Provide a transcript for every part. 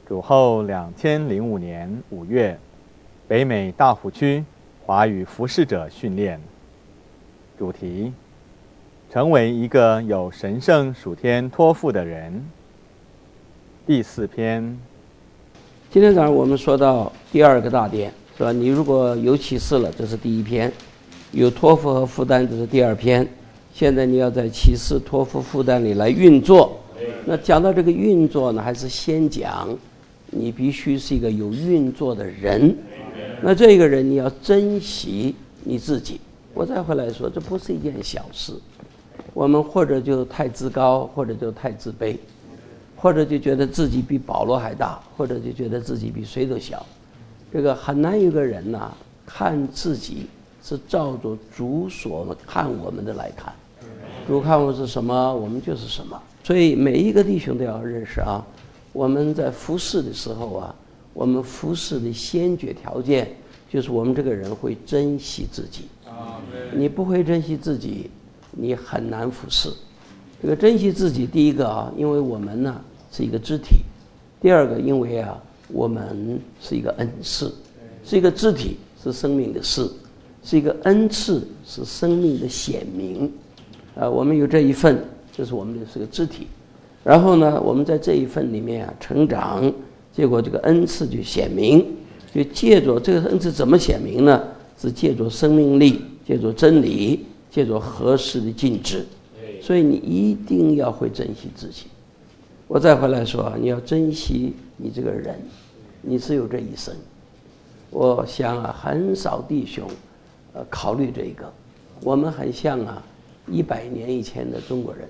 主后2005年5月，北美大湖区华语服侍者训练。主题：成为一个有神圣属天托付的人。第4篇。 今天早上我们说到第2个大点，是吧？你如果有启示了，这是第1篇；有托付和负担，这是第2篇。现在你要在启示、托付、负担里来运作。那讲到这个运作呢，还是先讲你必须是一个有运作的人。那这个人你要珍惜你自己。我再回来说，这不是一件小事。我们或者就太自高，或者就太自卑，或者就觉得自己比保罗还大，或者就觉得自己比谁都小。这个很难有个人呢，看自己是照着主所看我们的来看。主看我是什么，我们就是什么。所以每一个弟兄都要认识啊，我们在服侍的时候啊，我们服侍的先决条件就是我们这个人会珍惜自己。你不会珍惜自己，你很难服侍。这个珍惜自己，第一个啊，因为我们呢是一个肢体；第二个，因为啊我们是一个恩赐，是一个肢体，是生命的事；是一个恩赐，是生命的显明。我们有这一份，就是我们是个肢体。然后呢，我们在这一份里面啊成长，结果这个恩赐就显明。就借着这个恩赐怎么显明呢？是借着生命力，借着真理，借着合适的禁止。所以你一定要会珍惜自己。我再回来说，你要珍惜你这个人，你只有这一生。我想啊，很少弟兄考虑这个。我们很像啊100年以前的中国人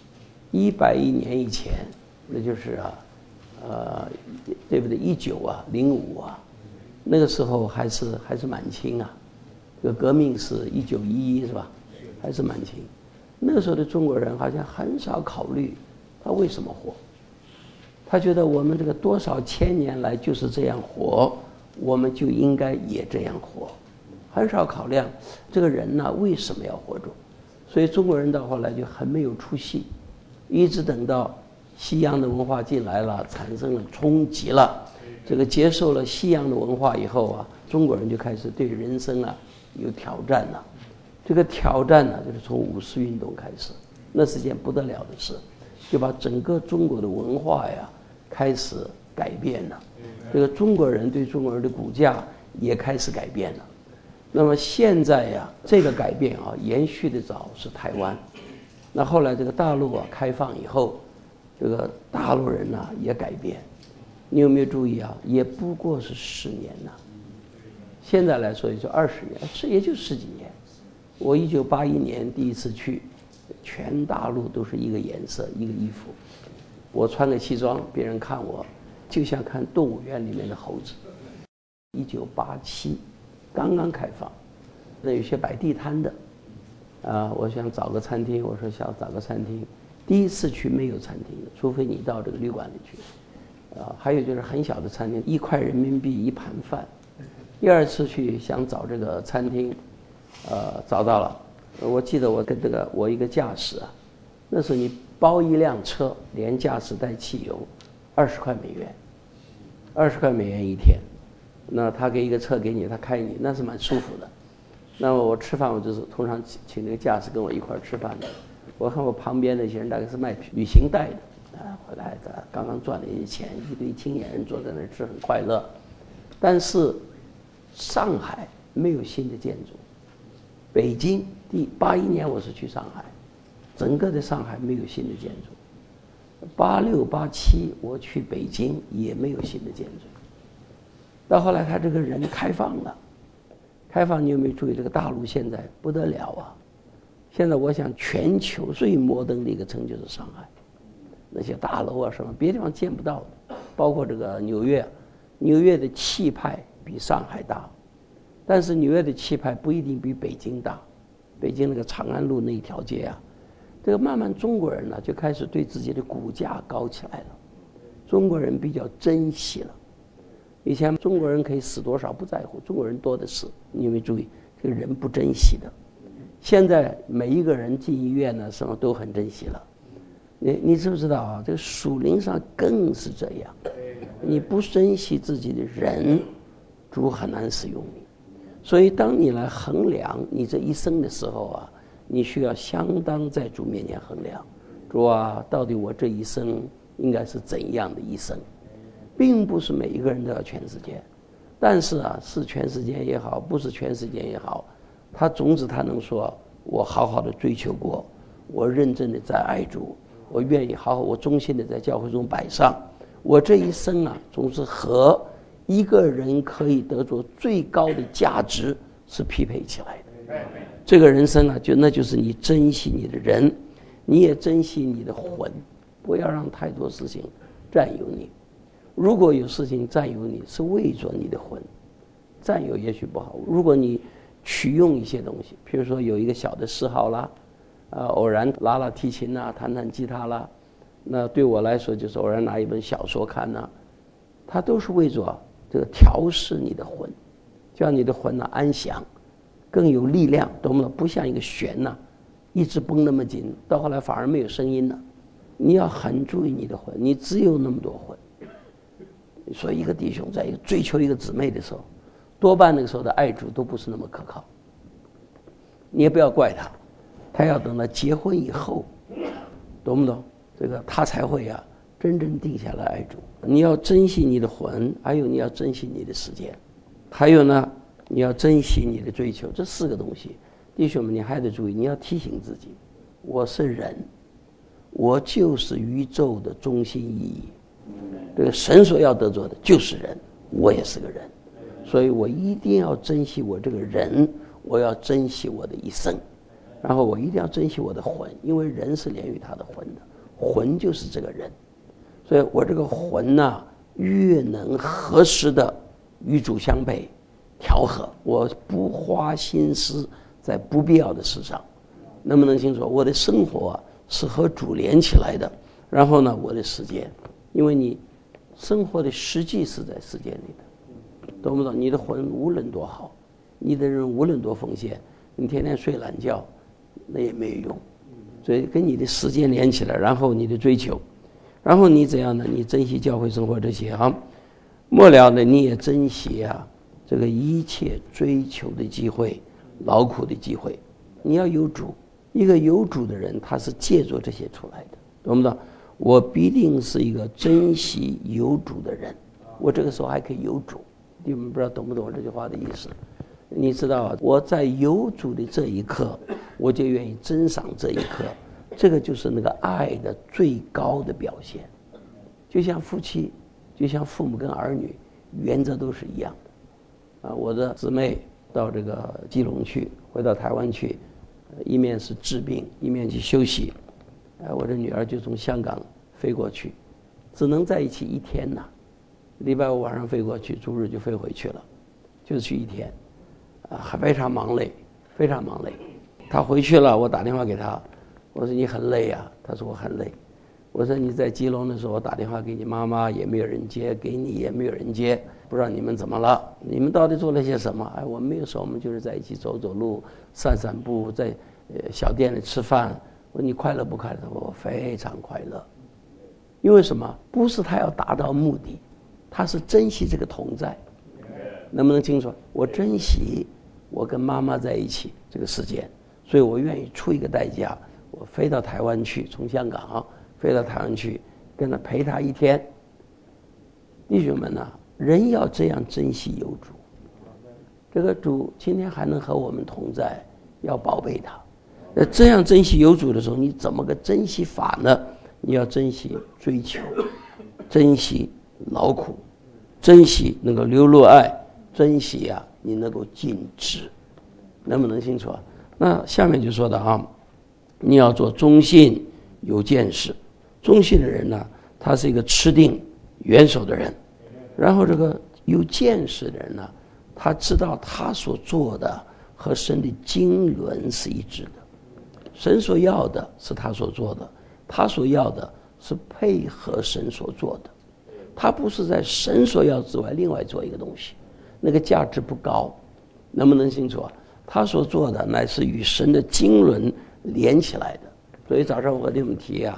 ，110年以前，那就是对不对？1905啊，那个时候还是满清啊。这个革命是1911是吧？还是满清。那个时候的中国人好像很少考虑他为什么活。他觉得我们这个多少千年来就是这样活，我们就应该也这样活。很少考量这个人呢为什么要活着。所以中国人到后来就很没有出息，一直等到西洋的文化进来了，产生了冲击了，这个接受了西洋的文化以后啊，中国人就开始对人生啊有挑战了。这个挑战呢，就是从50运动开始，那是件不得了的事，就把整个中国的文化呀开始改变了。这个中国人对中国人的骨架也开始改变了。那么现在呀，这个改变啊，延续的早是台湾。那后来这个大陆啊开放以后，这个大陆人呢也改变。你有没有注意啊？也不过是10年呐。现在来说也就20年，也就10几年。我1981年第一次去，全大陆都是一个颜色，一个衣服。我穿个西装，别人看我就像看动物园里面的猴子。1987刚刚开放，那有些摆地摊的，我想找个餐厅，我说想找个餐厅，第一次去没有餐厅的，除非你到这个旅馆里去。还有就是很小的餐厅，1块人民币1盘饭。第2次去想找这个餐厅，找到了。我记得我跟我一个驾驶啊，那时候你包一辆车，连驾驶带汽油，20块美元，20块美元一天。那他给一个车给你，他开你，那是蛮舒服的。那么我吃饭，我就是通常请那个驾驶跟我一块吃饭的。我看我旁边那些人大概是卖旅行袋的，回来的刚刚赚了一些钱，一堆青年人坐在那儿吃很快乐。但是上海没有新的建筑。北京81年我是去上海，整个的上海没有新的建筑。86、87我去北京也没有新的建筑。到后来他这个人开放了，开放你有没有注意这个大陆现在不得了啊？现在我想全球最摩登的一个城就是上海，那些大楼啊什么别的地方见不到的，包括这个纽约，纽约的气派比上海大。但是纽约的气派不一定比北京大，北京那个长安路那一条街啊，这个慢慢中国人呢就开始对自己的骨架高起来了，中国人比较珍惜了。以前中国人可以死多少不在乎，中国人多的是，你有没有注意这个人不珍惜的？现在每一个人进医院呢什么都很珍惜了。 你知不知道啊？这个属灵上更是这样，你不珍惜自己的人，主很难使用你。所以当你来衡量你这一生的时候啊，你需要相当在主面前衡量，主啊，到底我这一生应该是怎样的一生？并不是每一个人都要全世界，但是啊，是全世界也好，不是全世界也好，他总之他能说，我好好的追求过，我认真的在爱主，我愿意好好，我忠心的在教会中摆上，我这一生啊，总是和一个人可以得着最高的价值是匹配起来的。这个人生啊，那就是你珍惜你的人，你也珍惜你的魂，不要让太多事情占有你。如果有事情占有你，是为着你的魂，占有也许不好。如果你取用一些东西，譬如说有一个小的嗜好啦，偶然拉拉提琴啦，弹弹吉他啦，那对我来说就是偶然拿一本小说看啦，它都是为着这个调试你的魂，叫你的魂呢安详，更有力量，懂吗？不像一个弦呐，一直绷那么紧，到后来反而没有声音了。你要很注意你的魂，你只有那么多魂。所以一个弟兄在一个追求一个姊妹的时候，多半那个时候的爱主都不是那么可靠。你也不要怪他，他要等到结婚以后，懂不懂？这个他才会啊真正定下来爱主。你要珍惜你的魂，还有你要珍惜你的时间，还有呢，你要珍惜你的追求，这4个东西，弟兄们，你还得注意，你要提醒自己，我是人，我就是宇宙的中心意义。这个神所要得着的就是人，我也是个人，所以我一定要珍惜我这个人，我要珍惜我的一生，然后我一定要珍惜我的魂，因为人是连于他的魂的，魂就是这个人，所以我这个魂呢，越能合适的与主相配调和，我不花心思在不必要的事上，能不能清楚？我的生活是和主连起来的，然后呢，我的时间，因为你生活的实际是在时间里的，懂不懂？你的魂无论多好，你的人无论多奉献，你天天睡懒觉，那也没有用。所以跟你的时间连起来，然后你的追求，然后你怎样呢？你珍惜教会生活这些啊，末了呢，你也珍惜啊这个一切追求的机会，劳苦的机会。你要有主，一个有主的人，他是借助这些出来的，懂不懂？我必定是一个珍惜有主的人，我这个时候还可以有主。你们不知道懂不懂这句话的意思？你知道，我在有主的这一刻，我就愿意珍赏这一刻，这个就是那个爱的最高的表现。就像夫妻，就像父母跟儿女，原则都是一样的。我的姊妹到这个基隆去，回到台湾去，一面是治病，一面去休息。我的女儿就从香港飞过去，只能在一起1天呐。礼拜5晚上飞过去，周日就飞回去了，就是去1天，还非常忙累，非常忙累。她回去了，我打电话给她，我说你很累啊，她说我很累。我说你在基隆的时候，我打电话给你妈妈也没有人接，给你也没有人接，不知道你们怎么了？你们到底做了些什么？我们没有说，我们就是在一起走走路、散散步，在小店里吃饭。我说你快乐不快乐？我非常快乐。因为什么？不是他要达到目的，他是珍惜这个同在。能不能清楚？我珍惜我跟妈妈在一起这个时间，所以我愿意出一个代价，我飞到台湾去，从香港飞到台湾去，跟他陪他1天。弟兄们人要这样珍惜有主，这个主今天还能和我们同在，要宝贝他。这样珍惜有主的时候，你怎么个珍惜法呢？你要珍惜追求，珍惜劳苦，珍惜能够流露爱，珍惜你能够尽职，能不能清楚？那下面就说的你要做忠信有见识。忠信的人呢，他是一个持定元首的人，然后这个有见识的人呢，他知道他所做的和神的经纶是一致的。神所要的是他所做的，他所要的是配合神所做的，他不是在神所要之外另外做一个东西，那个价值不高。能不能清楚？他所做的乃是与神的经纶连起来的。所以早上我跟你们提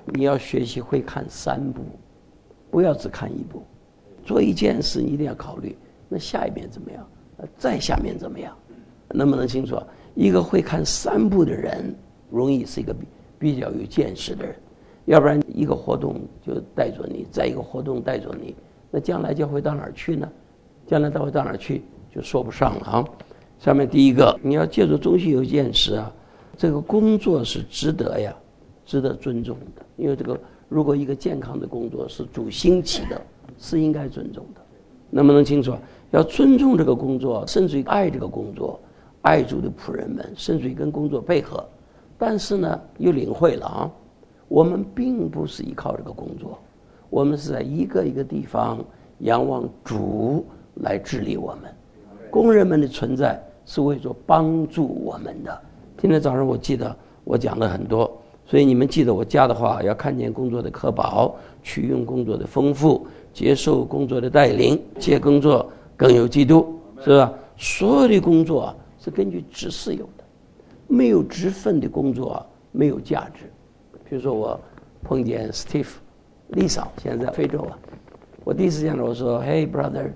你要学习会看3步，不要只看1步。做一件事你一定要考虑，那下一遍怎么样，再下面怎么样，能不能清楚？一个会看3步的人容易是一个比较有见识的人，要不然一个活动就带着你，再一个活动带着你，那将来教会到哪儿去呢？将来教会到哪儿去就说不上了啊。下面第一个，你要借助中心有见识啊，这个工作是值得尊重的，因为这个如果一个健康的工作是主兴起的，是应该尊重的。能不能清楚？要尊重这个工作，甚至于爱这个工作，爱主的仆人们，甚至于跟工作配合。但是呢，又领会了啊，我们并不是依靠这个工作，我们是在一个一个地方仰望主来治理我们。工人们的存在是为着帮助我们的。今天早上我记得我讲了很多，所以你们记得我加的话，要看见工作的可保，取用工作的丰富，接受工作的带领，借工作更有基督，是吧？所有的工作是根据职事有的，没有职分的工作没有价值。比如说我碰见 Steve 丽嫂，现在在非洲我第一次见到我说 Hey brother,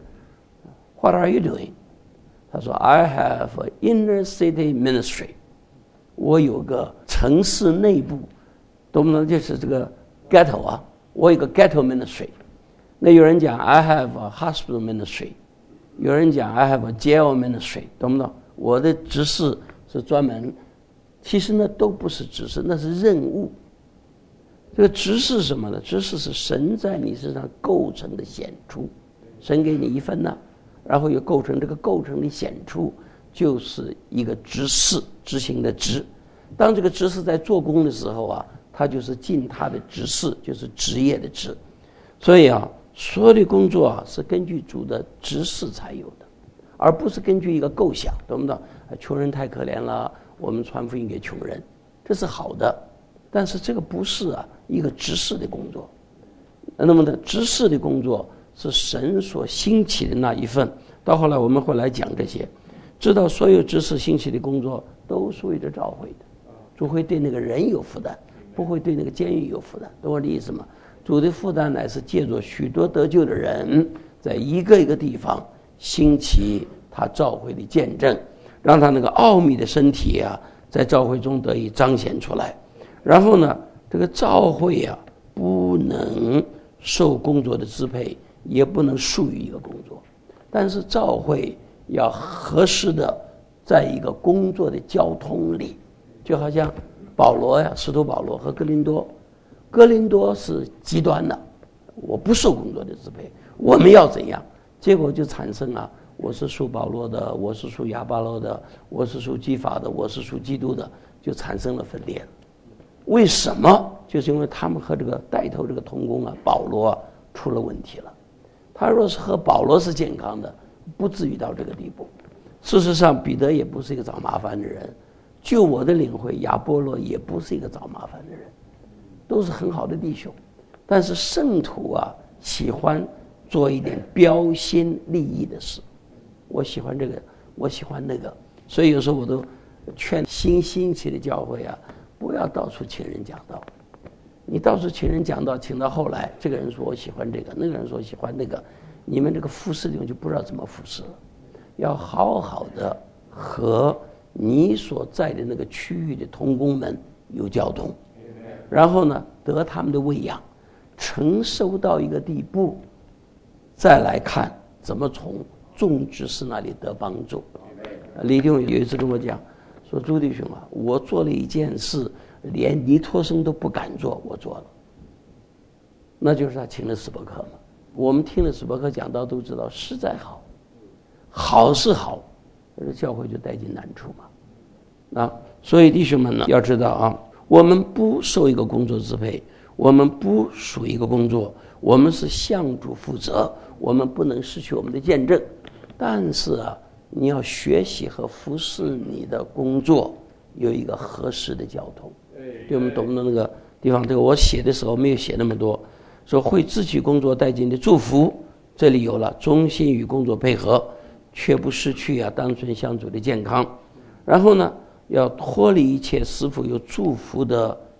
what are you doing? 他说 I have an inner city ministry. 我有个城市内部，懂不懂？就是这个 ghetto 我有个 ghetto ministry。那有人讲 I have a hospital ministry， 有人讲 I have a jail ministry， 懂不懂？我的职事是专门，其实呢都不是职事，那是任务。这个职事是什么呢？职事是神在你身上构成的显出，神给你一份呢，然后又构成这个构成的显出，就是一个职事，执行的职。当这个职事在做工的时候他就是尽他的职事，就是职业的职。所以所有的工作是根据主的职事才有的，而不是根据一个构想，懂不懂？穷人太可怜了，我们传福音给穷人，这是好的，但是这个不是一个职事的工作。那么呢，职事的工作是神所兴起的那一份。到后来我们会来讲这些，知道所有职事兴起的工作都是为着召会的。主会对那个人有负担，不会对那个监狱有负担，懂我的意思吗？主的负担乃是借着许多得救的人，在一个一个地方兴起他召会的见证，让他那个奥秘的身体在召会中得以彰显出来。然后呢，这个召会不能受工作的支配，也不能属于一个工作，但是召会要合适的在一个工作的交通里。就好像保罗使徒保罗和哥林多是极端的，我不受工作的支配，我们要怎样？结果就产生我是属保罗的，我是属亚巴罗的，我是属基法的，我是属基督的，就产生了分裂。为什么？就是因为他们和这个带头这个同工保罗出了问题了。他若是和保罗是健康的，不至于到这个地步。事实上，彼得也不是一个找麻烦的人。就我的领会，亚波罗也不是一个找麻烦的人，都是很好的弟兄。但是圣徒喜欢做一点标新立异的事，我喜欢这个，我喜欢那个。所以有时候我都劝新兴起的教会不要到处请人讲道。你到处请人讲道，请到后来，这个人说我喜欢这个，那个人说喜欢那个，你们这个服侍就不知道怎么服侍了。要好好的和你所在的那个区域的同工们有交通，然后呢，得他们的喂养，承受到一个地步，再来看怎么从众执事那里得帮助。李弟兄有一次跟我讲说，朱弟兄我做了一件事，连尼托生都不敢做，我做了。那就是他请了史伯克嘛。我们听了史伯克讲道都知道，实在好是好，这教会就带进难处嘛。所以弟兄们呢，要知道我们不受一个工作支配，我们不属一个工作，我们是向主负责，我们不能失去我们的见证。但是你要学习和服侍你的工作有一个合适的交通。对，我们懂得那个地方，这个我写的时候没有写那么多，说会自己工作带进的祝福，这里有了忠心与工作配合，却不失去当存相主的健康。然后呢，要脱离一切师傅有祝福的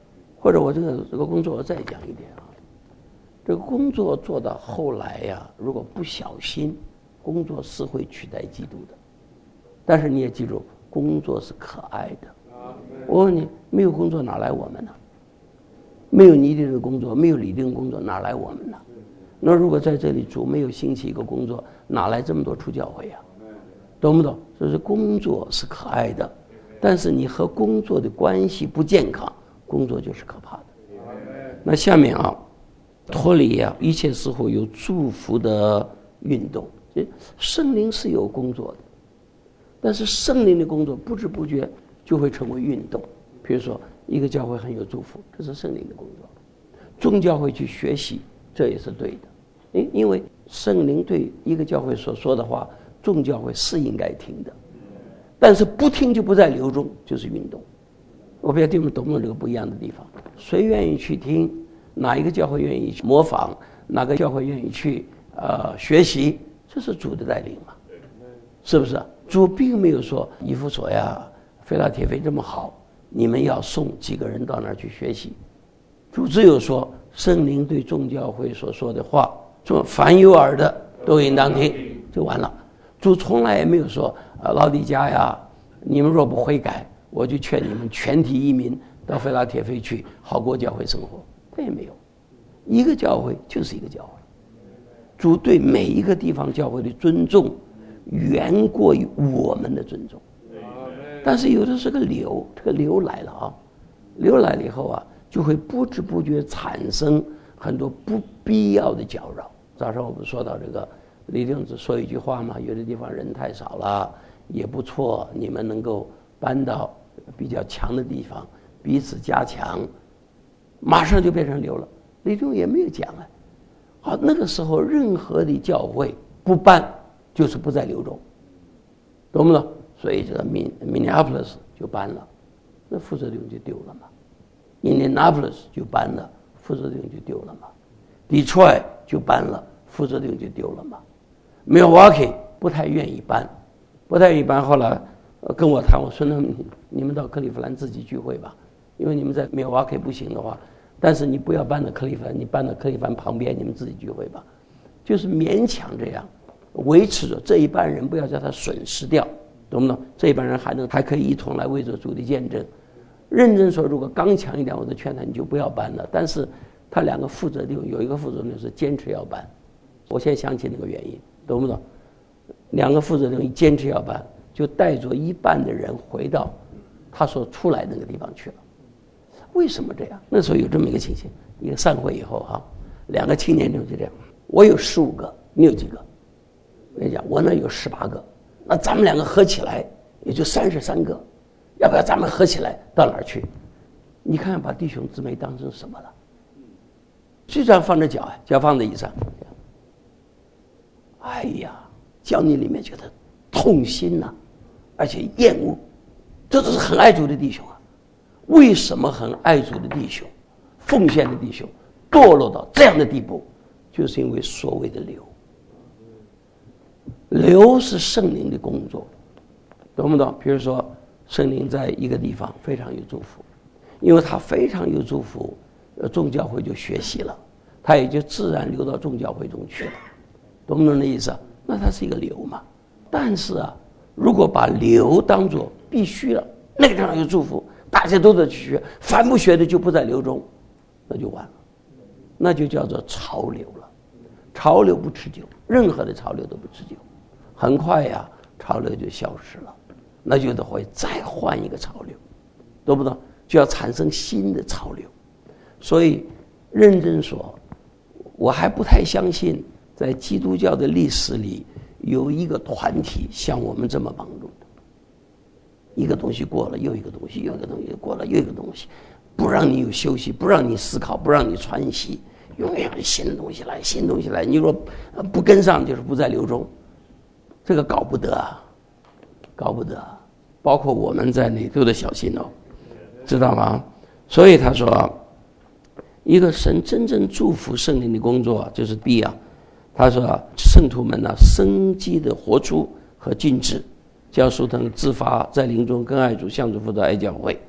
或者我这个工作我再讲一点啊，这个工作做到后来呀，如果不小心，工作是会取代基督的。但是你也记住，工作是可爱的。我问你，没有工作哪来我们呢？没有你的工作，没有李定工作，哪来我们呢？那如果在这里主没有兴起一个工作，哪来这么多出教会啊？懂不懂？就是工作是可爱的，但是你和工作的关系不健康，工作就是可怕的。那下面啊，脱离啊一切似乎有祝福的运动，圣灵是有工作的，但是圣灵的工作不知不觉就会成为运动。比如说一个教会很有祝福，这是圣灵的工作；众教会去学习，这也是对的。因为圣灵对一个教会所说的话，众教会是应该听的，但是不听就不在流中，就是运动。我不知道你们懂不懂这个不一样的地方？谁愿意去听？哪一个教会愿意去模仿？哪个教会愿意去学习？这是主的带领嘛，是不是？主并没有说以弗所呀、腓拉铁非这么好，你们要送几个人到那儿去学习。主只有说圣灵对众教会所说的话，说凡有耳的都应当听，就完了。主从来也没有说老底嘉呀，你们若不悔改，我就劝你们全体移民到腓拉铁非去，好过教会生活。这也没有，一个教会就是一个教会。主对每一个地方教会的尊重远过于我们的尊重。但是有的是个流，这个流来了啊，流来了以后啊，就会不知不觉产生很多不必要的搅扰。早上我们说到这个李定子说一句话嘛，有的地方人太少了也不错，你们能够搬到比较强的地方，彼此加强，马上就变成流了。李定也没有讲啊。好，那个时候任何的教会不搬就是不在流中，懂不懂？所以这个Minneapolis 就搬了，那负责人就丢了嘛。Indianapolis 就搬了，负责人就丢了嘛。Detroit 就搬了，负责人就丢了嘛。Milwaukee 不太愿意搬，后来跟我谈，我说那你们到克利夫兰自己聚会吧，因为你们在Milwaukee不行的话，但是你不要搬到克利夫兰，你搬到克利夫兰旁边，你们自己聚会吧，就是勉强这样维持着这一班人，不要叫他损失掉，懂不懂？这一班人还可以一同来为着主的见证。认真说，如果刚强一点，我就劝他你就不要搬了。但是他两个负责人有一个负责人是坚持要搬，我现在想起那个原因，懂不懂？两个负责人坚持要搬，就带着一半的人回到他所出来那个地方去了。为什么这样？那时候有这么一个情形，一个散会以后啊，两个青年就这样，我有15个，你有几个？我跟你讲，我那有18个，那咱们两个合起来也就33个，要不要咱们合起来到哪儿去？你看把弟兄姊妹当成什么了？就这样放着脚，脚放在椅上，哎呀，叫你里面觉得痛心呐，而且厌恶，这都是很爱主的弟兄啊。为什么很爱主的弟兄、奉献的弟兄堕落到这样的地步？就是因为所谓的流。流是圣灵的工作，懂不懂？比如说圣灵在一个地方非常有祝福，因为他非常有祝福，众教会就学习了，他也就自然流到众教会中去了，懂不懂的意思？那它是一个流嘛。但是啊，如果把流当作必须了，那个地方有祝福，大家都得去学，凡不学的就不在流中，那就完了，那就叫做潮流了。潮流不持久，任何的潮流都不持久，很快呀，潮流就消失了，那就得会再换一个潮流，懂不懂？就要产生新的潮流。所以认真说，我还不太相信在基督教的历史里有一个团体像我们这么忙碌的，一个东西过了又一个东西，又一个东西过了又一个东西，不让你有休息，不让你思考，不让你喘息，永远有新的东西来，新东西来，你若不跟上就是不在流中，这个搞不得，搞不得，包括我们在内都得小心哦，知道吗？所以他说，一个神真正祝福圣灵的工作就是必啊。他说圣徒们呢，生机的活出和尽致，教书腾自发在灵中更爱主，向主负责爱教会，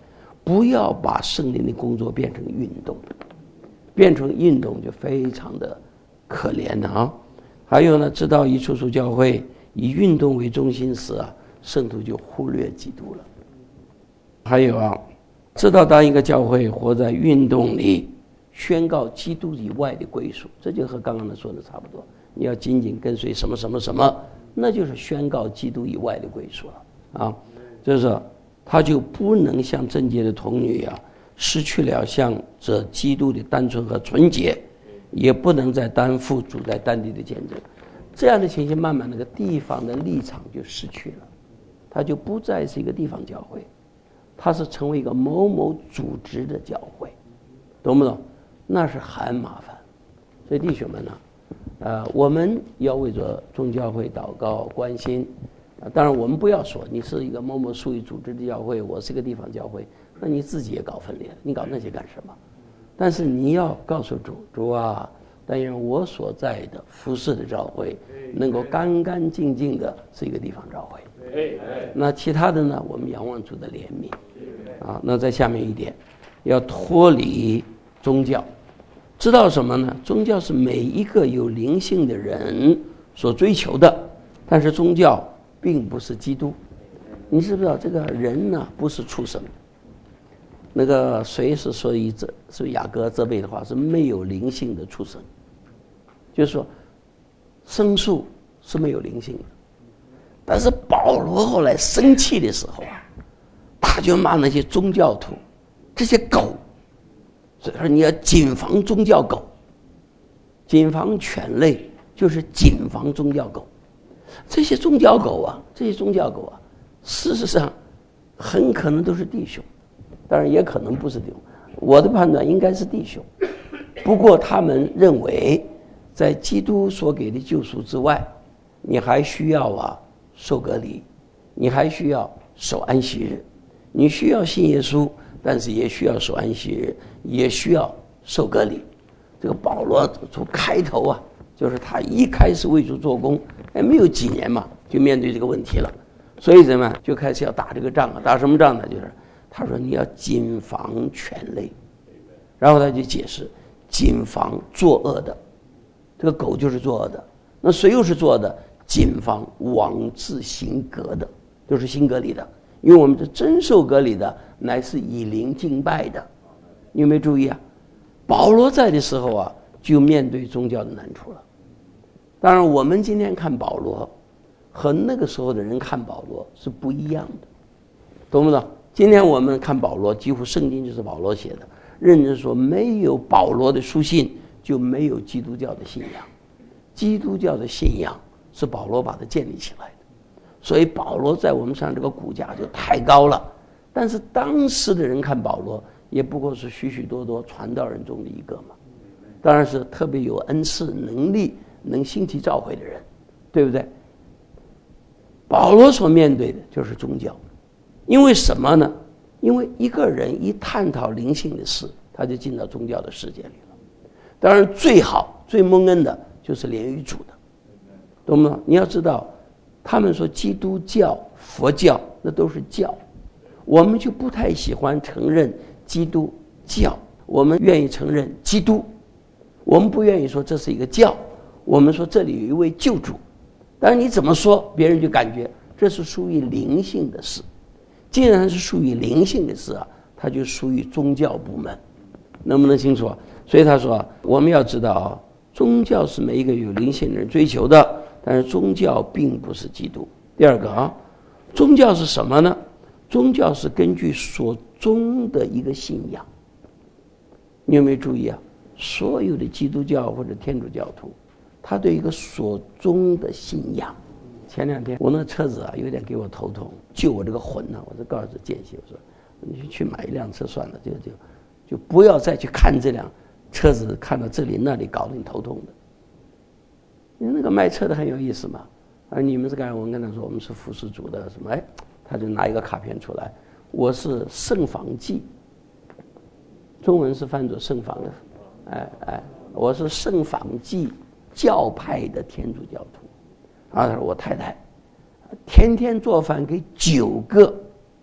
不要把圣灵的工作变成运动，变成运动就非常的可怜了啊。还有呢，知道一处处教会以运动为中心时啊，圣徒就忽略基督了。还有啊，知道当一个教会活在运动里，宣告基督以外的归属，这就和刚刚说的差不多。你要紧紧跟随什么什么什么，那就是宣告基督以外的归属了啊。就是说他就不能像贞洁的童女啊，失去了像这基督的单纯和纯洁，也不能再担负主在当地的见证。这样的情形，慢慢那个地方的立场就失去了，它就不再是一个地方教会，它是成为一个某某组织的教会，懂不懂？那是很麻烦。所以弟兄们呢，我们要为着众教会祷告关心。当然我们不要说你是一个某某属于组织的教会，我是一个地方教会，那你自己也搞分裂了，你搞那些干什么？但是你要告诉主啊，但愿我所在的服侍的教会能够干干净净的是一个地方教会。那其他的呢，我们仰望主的怜悯啊。那在下面一点，要脱离宗教。知道什么呢？宗教是每一个有灵性的人所追求的，但是宗教并不是基督。你知不知道这个人呢，不是畜生？那个谁是所以雅各责备的话是没有灵性的畜生，就是说牲畜是没有灵性的。但是保罗后来生气的时候啊，他就骂那些宗教徒，这些狗。所以说你要谨防宗教狗，谨防犬类就是谨防宗教狗。这些宗教狗啊，事实上很可能都是弟兄，当然也可能不是弟兄。我的判断应该是弟兄，不过他们认为在基督所给的救赎之外，你还需要受隔离，你还需要守安息日，你需要信耶稣，但是也需要守安息日，也需要受隔离。这个保罗从开头啊，就是他一开始为主做工，没有几年嘛，就面对这个问题了。所以怎么就开始要打这个仗啊？打什么仗呢？就是他说你要谨防犬类，然后他就解释谨防作恶的，这个狗就是作恶的。那谁又是作恶的？谨防妄自行隔的，就是行隔离的。因为我们是真受隔离的，乃是以灵敬拜的。你有没有注意啊？保罗在的时候啊，就面对宗教的难处了。当然我们今天看保罗和那个时候的人看保罗是不一样的，懂不懂？今天我们看保罗，几乎圣经就是保罗写的，认真说没有保罗的书信就没有基督教的信仰。基督教的信仰是保罗把它建立起来的，所以保罗在我们上这个骨架就太高了。但是当时的人看保罗也不过是许许多多传道人中的一个嘛，当然是特别有恩赐能力能兴起教会的人，对不对？保罗所面对的就是宗教。因为什么呢？因为一个人一探讨灵性的事，他就进到宗教的世界里了。当然最好最蒙恩的就是连于主的，懂吗？你要知道他们说基督教佛教那都是教，我们就不太喜欢承认基督教，我们愿意承认基督，我们不愿意说这是一个教，我们说这里有一位救主。当然你怎么说别人就感觉这是属于灵性的事，既然是属于灵性的事啊，它就属于宗教部门，能不能清楚？所以他说我们要知道宗教是每一个有灵性的人追求的，但是宗教并不是基督。第二个宗教是什么呢？宗教是根据所宗的一个信仰。你有没有注意啊？所有的基督教或者天主教徒他对一个所宗的信仰。前两天我那车子有点给我头痛，救我这个魂呢，我就告诉间隙，我说你去买一辆车算了，就不要再去看这辆车子，看到这里那里搞得你头痛的。因为那个卖车的很有意思嘛，你们是干，我跟他说我们是服侍主的什么，他就拿一个卡片出来，我是圣访记，中文是翻作圣访的，我是圣访记教派的天主教徒。他说我太太天天做饭给9个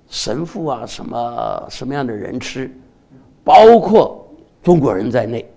神父啊什么样的人吃，包括中国人在内，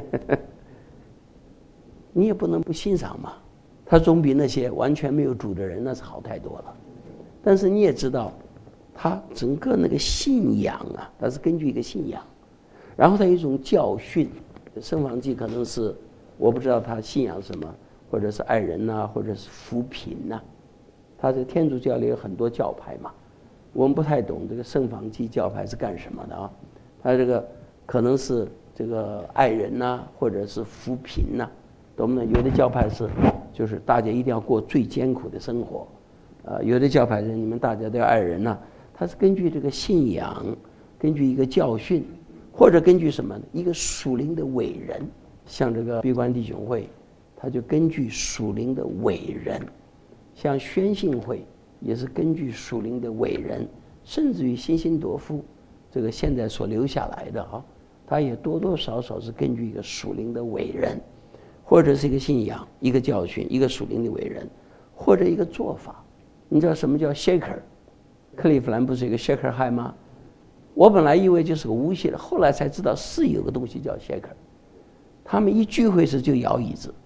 你也不能不欣赏嘛。他总比那些完全没有主的人那是好太多了。但是你也知道，他整个那个信仰啊，他是根据一个信仰，然后他有一种教训。圣方济可能是我不知道他信仰什么，或者是爱人呐、或者是扶贫呐。他这天主教里有很多教派嘛，我们不太懂这个圣方济教派是干什么的啊？他这个可能是这个爱人呐、或者是扶贫呐，懂不懂？有的教派是就是大家一定要过最艰苦的生活。有的教派人，你们大家都要爱人呐、他是根据这个信仰，根据一个教训，或者根据什么呢？一个属灵的伟人，像这个闭关弟兄会，他就根据属灵的伟人；像宣信会也是根据属灵的伟人，甚至于辛辛多夫这个现在所留下来的啊，他也多多少少是根据一个属灵的伟人，或者是一个信仰、一个教训、一个属灵的伟人，或者一个做法。你知道什么叫 shaker？ 克利夫兰不是有一个 shaker high 吗？我本来以为就是个无锡的，后来才知道是有个东西叫 shaker。他们一聚会时就摇椅子，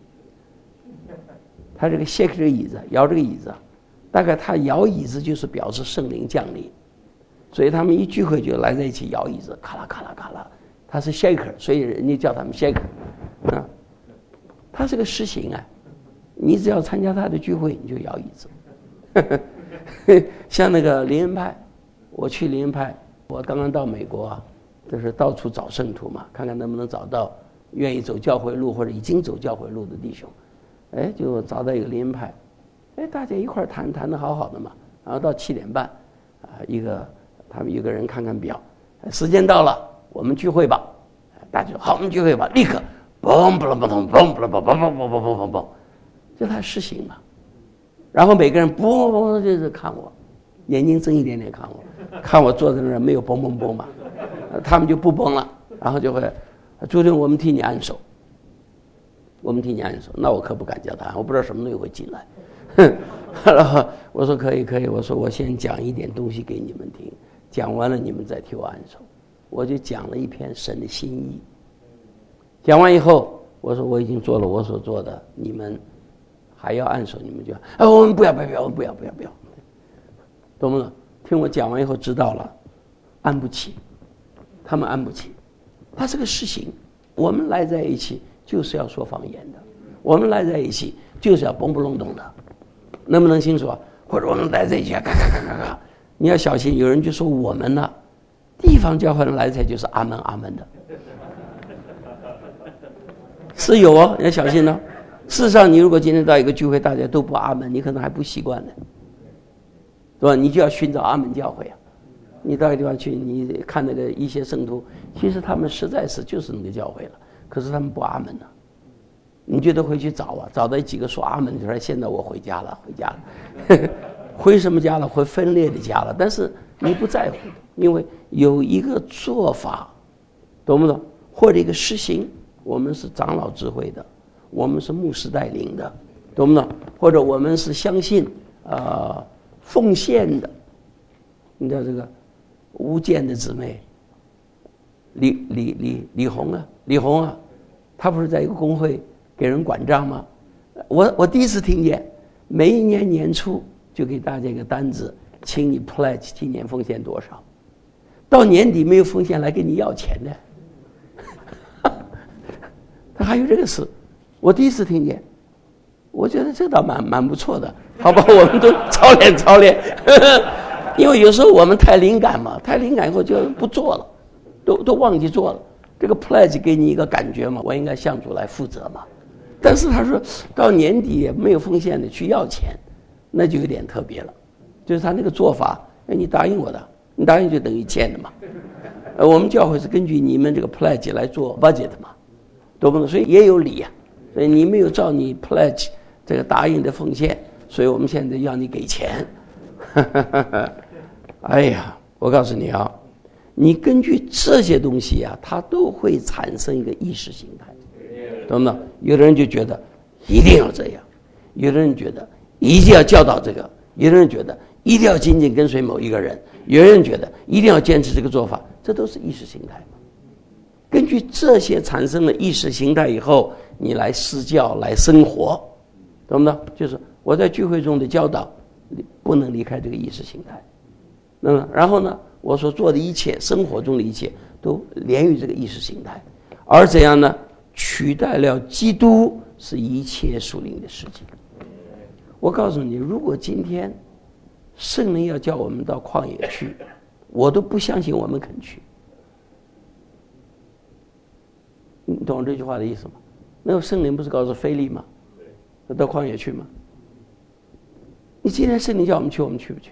他这个 shake 这个椅子，摇这个椅子，大概他摇椅子就是表示圣灵降临，所以他们一聚会就来在一起摇椅子，咔啦咔啦咔啦，他是 shaker， 所以人家叫他们 shaker 啊。他是个实行啊，你只要参加他的聚会，你就摇椅子。像那个灵恩派，我去灵恩派，我刚刚到美国啊，就是到处找圣徒嘛，看看能不能找到愿意走教会路或者已经走教会路的弟兄。就找到一个灵恩派，大家一块谈得好好的嘛。然后到7点半，他们有个人看看表，时间到了，我们聚会吧。大家说好，我们聚会吧，立刻嘣不隆不隆嘣不隆嘣嘣嘣嘣嘣嘣嘣，就他实行嘛。然后每个人嘣就是看我，眼睛睁一点点看我，看我坐在那儿没有嘣嘣嘣嘛，他们就不嘣了，然后就会，朱弟我们替你按手，我们替你按手，那我可不敢叫他，我不知道什么东西会进来。然后我说可以，我说我先讲一点东西给你们听，讲完了你们再替我按手。我就讲了一篇神的心意，讲完以后我说我已经做了我所做的，你们还要按手，你们就我们不要，我们不要，懂不懂？听我讲完以后知道了，按不起，他们按不起，他是个实行。我们来在一起就是要说方言的，我们来在一起就是要嘣不隆咚的，能不能清楚啊？或者我们来在一起咔，你要小心，有人就说我们呢，地方教会人来在就是阿门阿门的，是有哦，要小心哦。事实上，你如果今天到一个聚会，大家都不阿门，你可能还不习惯呢，对吧？你就要寻找阿门教会啊。你到一个地方去，你看那个一些圣徒，其实他们实在是就是那个教会了，可是他们不阿门呢。你觉得回去找啊，找到几个说阿门，就说现在我回家了，回什么家了？回分裂的家了。但是你不在乎，因为有一个做法，懂不懂？或者一个实行，我们是长老智慧的。我们是牧师带领的，懂不懂？或者我们是相信奉献的。你知道这个无间的姊妹李红啊，她不是在一个工会给人管账吗？我第一次听见，每一年年初就给大家一个单子，请你 pledge 今年奉献多少，到年底没有奉献来跟你要钱的。他还有这个事。我第一次听见，我觉得这倒蛮不错的，好吧，我们都操练，因为有时候我们太灵感嘛，太灵感以后就不做了，都忘记做了。这个 pledge 给你一个感觉嘛，我应该向主来负责嘛。但是他说到年底也没有奉献的去要钱，那就有点特别了。就是他那个做法，你答应我的，你答应就等于欠的嘛。我们教会是根据你们这个 pledge 来做 budget 嘛，懂不懂？所以也有理啊。所以你没有照你 pledge 这个答应的奉献，所以我们现在要你给钱。哎呀，我告诉你啊，你根据这些东西啊，它都会产生一个意识形态，懂不懂？有的人就觉得一定要这样，有的人觉得一定要教导这个，有的人觉得一定要紧紧跟随某一个人，有人觉得一定要坚持这个做法，这都是意识形态。根据这些产生了意识形态以后，你来施教来生活，懂不懂？就是我在聚会中的教导不能离开这个意识形态。那么然后呢，我所做的一切生活中的一切都连于这个意识形态，而怎样呢？取代了基督是一切属灵的事情。我告诉你，如果今天圣灵要叫我们到旷野去，我都不相信我们肯去。你懂这句话的意思吗？那个圣灵不是告诉腓利吗？到旷野去吗？你今天圣灵叫我们去，我们去不去？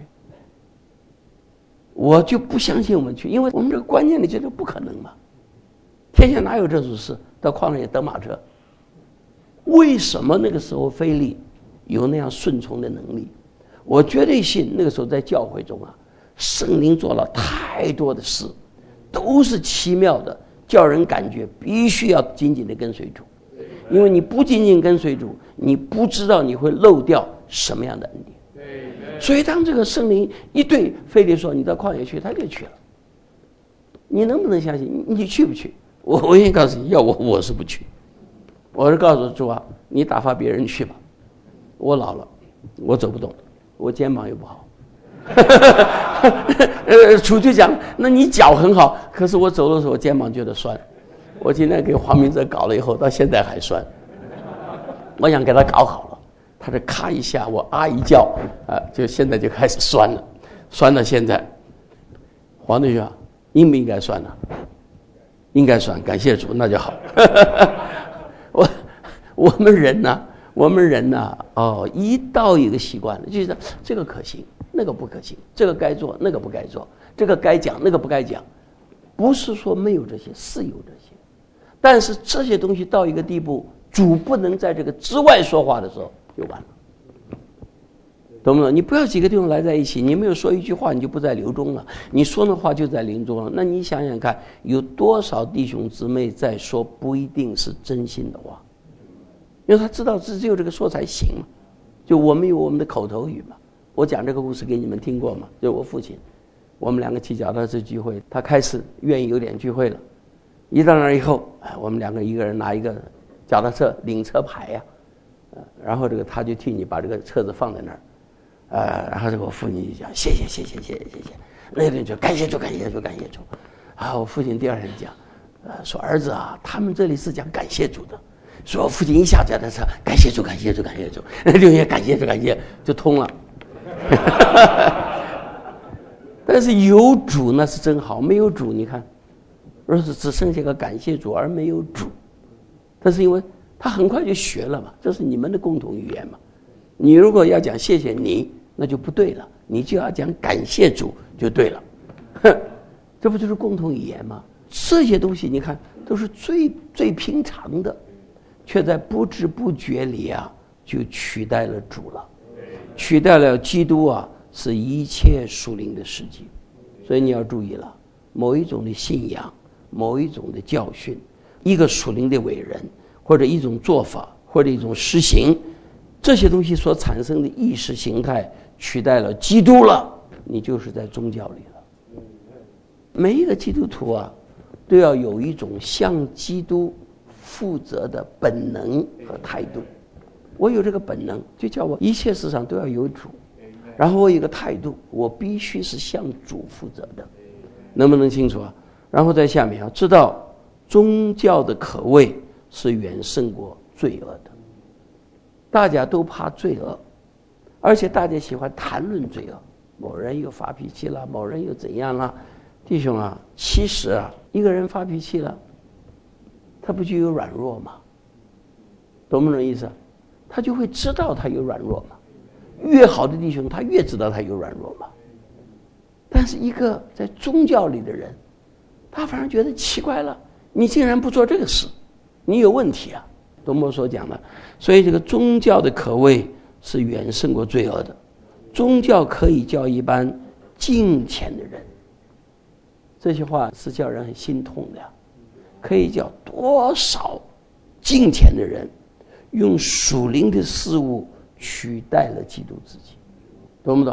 我就不相信我们去，因为我们这个观念里觉得不可能嘛。天下哪有这种事？到旷野得马车？为什么那个时候腓利有那样顺从的能力？我绝对信那个时候在教会中啊，圣灵做了太多的事，都是奇妙的，叫人感觉必须要紧紧的跟随主。因为你不紧紧跟随主，你不知道你会漏掉什么样的恩典。所以当这个圣灵一对腓利说你到旷野去，他就去了。你能不能相信？你去不去？我愿意告诉你，要我是不去。我是告诉主啊，你打发别人去吧，我老了，我走不动，我肩膀又不好。主就讲，那你脚很好，可是我走的时候肩膀觉得酸。我今天给黄明哲搞了以后，到现在还酸。我想给他搞好了，他这咔一下，我啊一叫，就现在就开始酸了，酸到现在。黄队长，应不应该酸呢？应该酸，感谢主，那就好。我们人呢，一到一个习惯了，就是这个可行，那个不可行，这个该做，那个不该做，这个该讲，那个不该讲。不是说没有这些，是有这些，但是这些东西到一个地步，主不能在这个之外说话的时候，就完了。懂不懂？你不要几个弟兄来在一起，你没有说一句话，你就不在流中了，你说的话就在灵中了。那你想想看，有多少弟兄姊妹在说不一定是真心的话，因为他知道只有这个说才行嘛。就我们有我们的口头语嘛。我讲这个故事给你们听过嘛？就我父亲，我们两个骑脚踏车聚会，他开始愿意有点聚会了。一到那儿以后，我们两个一个人拿一个脚踏车领车牌呀，然后这个他就替你把这个车子放在那儿。然后这个我父亲就讲谢谢，那个人就感谢主。我父亲第二天讲，说儿子啊，他们这里是讲感谢主的。说我父亲一下脚踏车，感谢主，六爷感谢主，就通了。但是有主那是真好，没有主你看，若是只剩下个感谢主而没有主，但是因为他很快就学了嘛，这是你们的共同语言嘛。你如果要讲谢谢你，那就不对了，你就要讲感谢主就对了。这不就是共同语言吗？这些东西你看都是最平常的，却在不知不觉里啊就取代了主了，取代了基督啊，是一切属灵的事情。所以你要注意了，某一种的信仰，某一种的教训，一个属灵的伟人，或者一种做法，或者一种实行，这些东西所产生的意识形态取代了基督了，你就是在宗教里了。每一个基督徒啊，都要有一种向基督负责的本能和态度。我有这个本能，就叫我一切事上都要有主，然后我有一个态度，我必须是向主负责的，能不能清楚啊？然后在下面啊，知道宗教的可畏是远胜过罪恶的。大家都怕罪恶，而且大家喜欢谈论罪恶，某人又发脾气了，某人又怎样了。弟兄啊，其实啊，一个人发脾气了，他不就有软弱吗？懂不懂意思？他就会知道他有软弱嘛。越好的弟兄，他越知道他有软弱嘛。但是一个在宗教里的人，他反而觉得奇怪了，你竟然不做这个事，你有问题啊。懂我所讲的，所以这个宗教的可畏是远胜过罪恶的。宗教可以叫一般敬虔的人，这些话是叫人很心痛的，可以叫多少敬虔的人用属灵的事物取代了基督自己，懂不懂？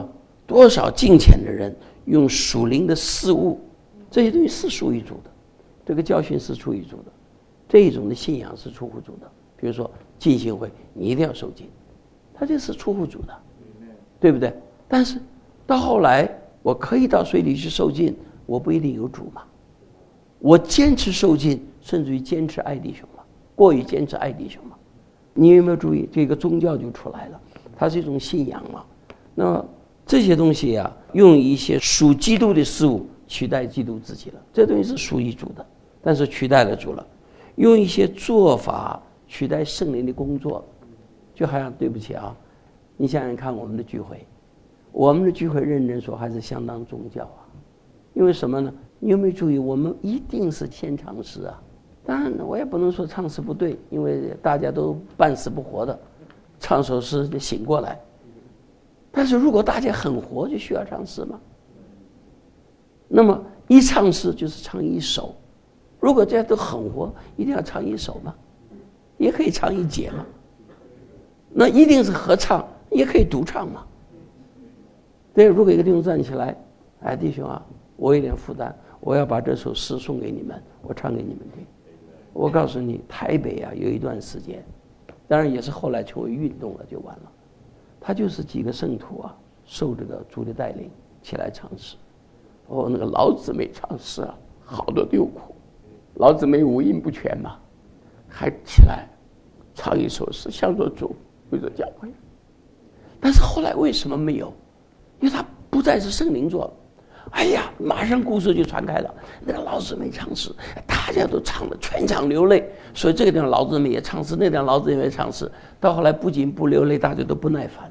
多少敬虔的人用属灵的事物，这些东西是属于主的，这个教训是出于主的，这一种的信仰是出乎主的。比如说浸信会，你一定要受浸，它这是出乎主的，对不对？但是到后来，我可以到水里去受浸，我不一定有主嘛。我坚持受浸，甚至于坚持爱弟兄了，过于坚持爱弟兄了。你有没有注意，这个宗教就出来了，它是一种信仰嘛。那么这些东西啊，用一些属基督的事物取代基督自己了，这东西是属于主的，但是取代了主了。用一些做法取代圣灵的工作，就好像对不起啊，你想想看我们的聚会，认真说还是相当宗教啊。因为什么呢？你有没有注意，我们一定是先唱诗啊。当然我也不能说唱诗不对，因为大家都半死不活的，唱首诗就醒过来。但是如果大家很活，就需要唱诗吗？那么一唱诗就是唱一首，如果大家都很活，一定要唱一首吗？也可以唱一节嘛。那一定是合唱，也可以独唱嘛。对，如果一个弟兄站起来，哎，弟兄啊，我有点负担，我要把这首诗送给你们，我唱给你们听。我告诉你，台北啊，有一段时间，当然也是后来成为运动了，就完了。他就是几个圣徒啊，受这个主的带领起来唱诗。哦，那个老姊妹唱诗啊，好多都有苦。老姊妹五音不全嘛，还起来唱一首诗，向着主，为着教会。但是后来为什么没有？因为他不再是圣灵做了。哎呀，马上故事就传开了。那个老姊妹唱诗，大家都唱的全场流泪。所以这个地方老姊妹也唱诗，那地方老姊妹也唱诗。到后来不仅不流泪，大家都不耐烦。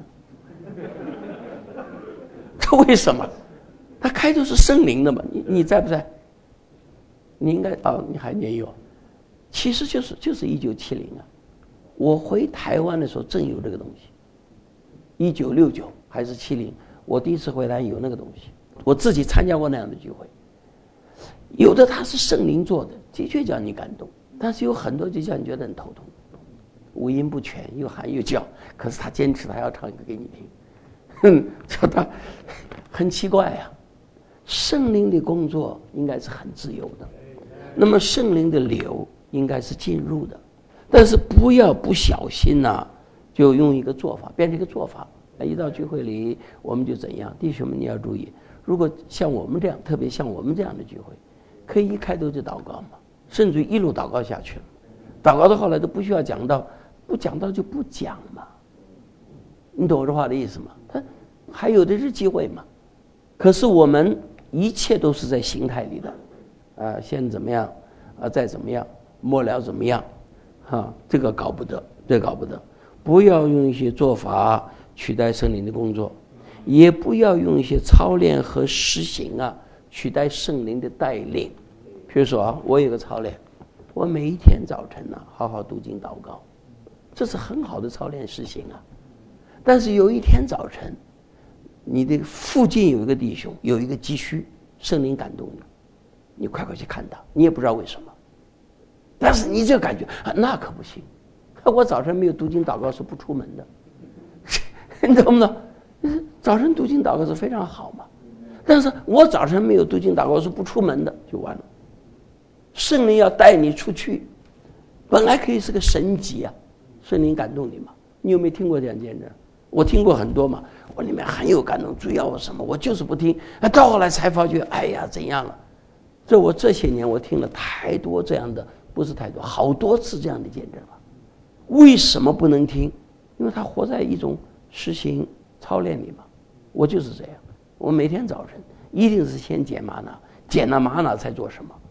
这为什么？他开头是圣灵的嘛？你在不在？你应该你还年幼。其实就是1970啊。我回台湾的时候正有这个东西。1969还是70，我第一次回来有那个东西。我自己参加过那样的聚会，有的他是圣灵做的，的确叫你感动，但是有很多就叫你觉得很头痛，五音不全，又喊又叫，可是他坚持他要唱一个给你听，叫他很奇怪呀。圣灵的工作应该是很自由的，那么圣灵的流应该是进入的，但是不要不小心啊，就用一个做法变成一个做法。一到聚会里我们就怎样，弟兄们你要注意，如果像我们这样，特别像我们这样的聚会，可以一开头就祷告嘛，甚至一路祷告下去了，祷告到后来都不需要讲道，不讲道就不讲嘛，你懂我这话的意思吗？他还有的是机会嘛。可是我们一切都是在形态里的，先怎么样，再怎么样，末了怎么样，这个搞不得，这搞不得。不要用一些做法取代圣灵的工作，也不要用一些操练和实行取代圣灵的带领。比如说我有个操练，我每一天早晨好好读经祷告，这是很好的操练实行啊。但是有一天早晨，你的附近有一个弟兄有一个急需，圣灵感动你，你快快去看他，你也不知道为什么，但是你这感觉那可不行。我早晨没有读经祷告是不出门的，你懂不懂？早晨读经祷告是非常好嘛，但是我早晨没有读经祷告是不出门的，就完了。圣灵要带你出去，本来可以是个神迹啊，圣灵感动你嘛。你有没有听过这样见证？我听过很多嘛，我里面很有感动，主要我什么，我就是不听，到后来才发觉，哎呀，怎样了？我这些年我听了太多这样的，不是太多，好多次这样的见证了。为什么不能听？因为他活在一种实行操练里嘛。我就是这样，我每天早晨一定是先捡玛瑙，捡了玛瑙才做什么。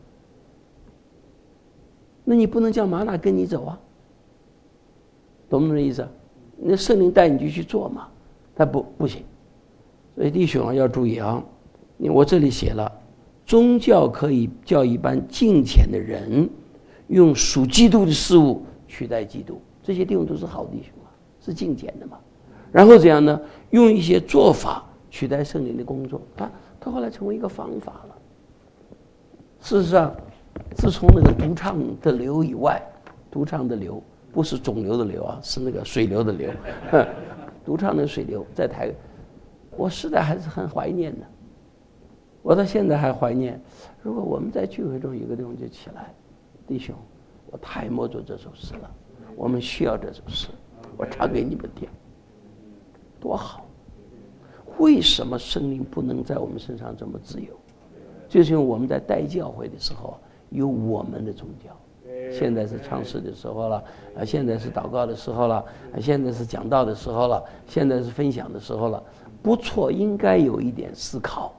那你不能叫玛瑙跟你走啊，懂不懂这意思？那圣灵带你就去做嘛，他不行。所以弟兄要注意啊，我这里写了，宗教可以叫一般敬虔的人用属基督的事物取代基督，这些弟兄都是好弟兄啊，是敬虔的嘛。然后怎样呢？用一些做法取代圣灵的工作，他后来成为一个方法了。事实上，自从那个独唱的流以外，独唱的流不是肿瘤的瘤啊，是那个水流的流，独唱的水流在我实在还是很怀念的。我到现在还怀念，如果我们在聚会中有个地方就起来，弟兄，我太默做这首诗了，我们需要这首诗，我唱给你们听，多好！为什么圣灵不能在我们身上这么自由？就是因为我们在带教会的时候有我们的宗教，现在是唱诗的时候了，现在是祷告的时候了，现在是讲道的时候了，现在是分享的时候了，不错，应该有一点思考，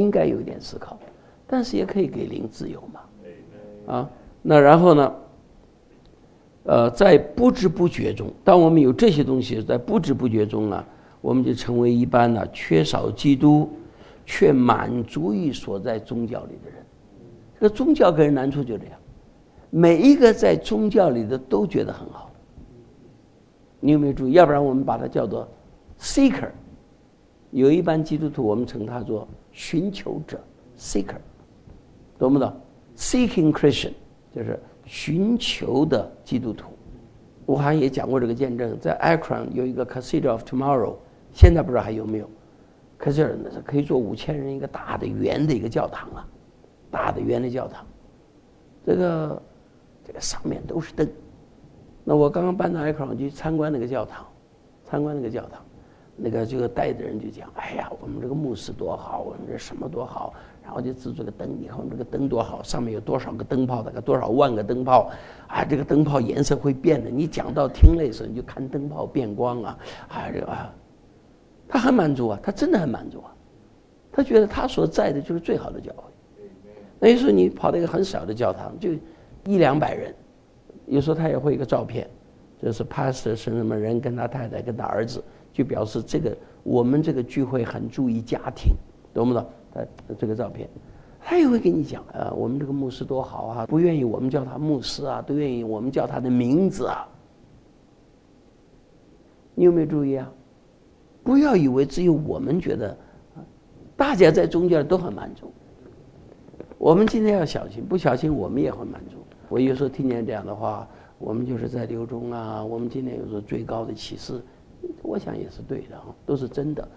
但是也可以给灵自由嘛，那然后呢，在不知不觉中，当我们有这些东西，在不知不觉中呢，我们就成为一般呢缺少基督，却满足于所在宗教里的人。这个宗教给人难处就这样，每一个在宗教里的都觉得很好。你有没有注意？要不然我们把它叫做 seeker。有一般基督徒，我们称他做寻求者 seeker， 懂不懂 ？Seeking Christian 就是寻求的基督徒。我好像也讲过这个见证，在 Akron 有一个 Cathedral of Tomorrow， 现在不知道还有没有。可是那是可以坐5000人一个大的圆的一个教堂啊，大的圆的教堂，这个上面都是灯。那我刚刚搬到 Akron 去参观那个教堂，那个这个带的人就讲，哎呀，我们这个牧师多好，我们这什么多好，然后就指这个灯，你看我们这个灯多好，上面有多少个灯泡，大概多少万个灯泡啊，这个灯泡颜色会变的，你讲到听累的时候你就看灯泡变光啊，这个他很满足啊，他真的很满足啊，他觉得他所在的就是最好的教会。那有时候你跑到一个很小的教堂，就100-200人，有时候他也会一个照片，就是 pastor 是什么人跟他太太跟他儿子，就表示我们这个聚会很注意家庭，懂不懂？他这个照片，他也会跟你讲我们这个牧师多好啊，不愿意我们叫他牧师啊，都愿意我们叫他的名字啊。你有没有注意啊？不要以为只有我们觉得，大家在宗教都很满足。我们今天要小心，不小心我们也会满足。我有时候听见这样的话，我们就是在流中啊，我们今天有时候最高的启示，我想也是对的，都是真的，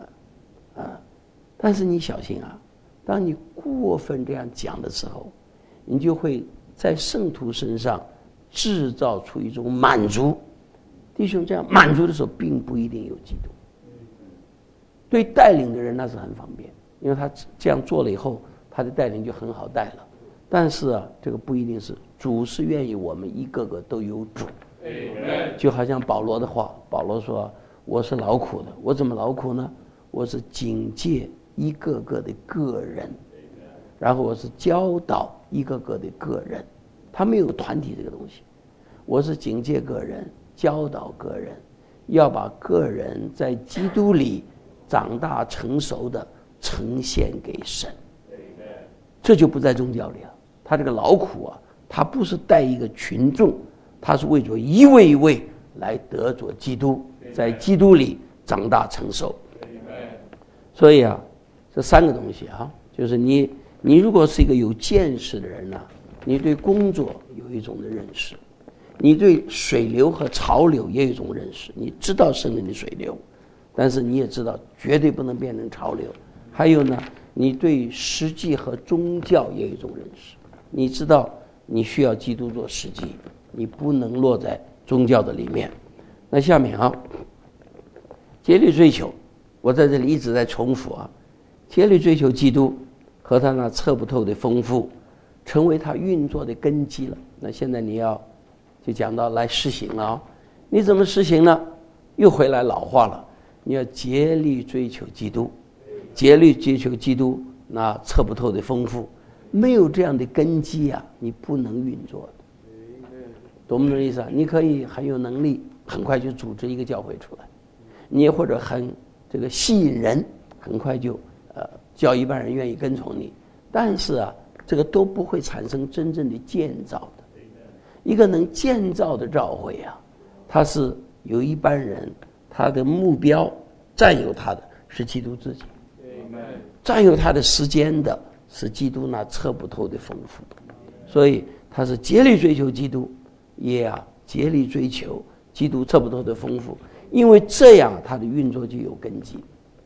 但是你小心啊，当你过分这样讲的时候，你就会在圣徒身上制造出一种满足。弟兄这样满足的时候，并不一定有基督。对带领的人那是很方便，因为他这样做了以后，他的带领就很好带了。但是这个不一定是主是愿意我们一个个都有主。就好像保罗的话，保罗说：“我是劳苦的，我怎么劳苦呢？我是警戒一个个的个人，然后我是教导一个个的个人。他没有团体这个东西，我是警戒个人，教导个人，要把个人在基督里长大成熟的呈现给神。这就不在宗教里了。他这个劳苦他不是带一个群众，他是为着一位一位来得着基督，在基督里长大成熟。所以这3个东西就是你如果是一个有见识的人你对工作有一种的认识，你对水流和潮流也有一种认识，你知道圣灵的水流，但是你也知道绝对不能变成潮流。还有呢，你对实际和宗教也有一种认识，你知道你需要基督做实际，你不能落在宗教的里面。那下面竭力追求，我在这里一直在重复竭力追求基督和他那测不透的丰富，成为他运作的根基了。那现在你要就讲到来实行了你怎么实行呢？又回来老话了，你要竭力追求基督，竭力追求基督那测不透的丰富。没有这样的根基你不能运作的。懂不懂意思你可以很有能力，很快就组织一个教会出来，你也或者很这个吸引人，很快就叫一般人愿意跟从你，但是这个都不会产生真正的建造的。一个能建造的教会它是有一般人，他的目标占有他的是基督自己，占有他的时间的是基督那测不透的丰富。所以他是竭力追求基督，也竭力追求基督测不透的丰富，因为这样他的运作就有根基。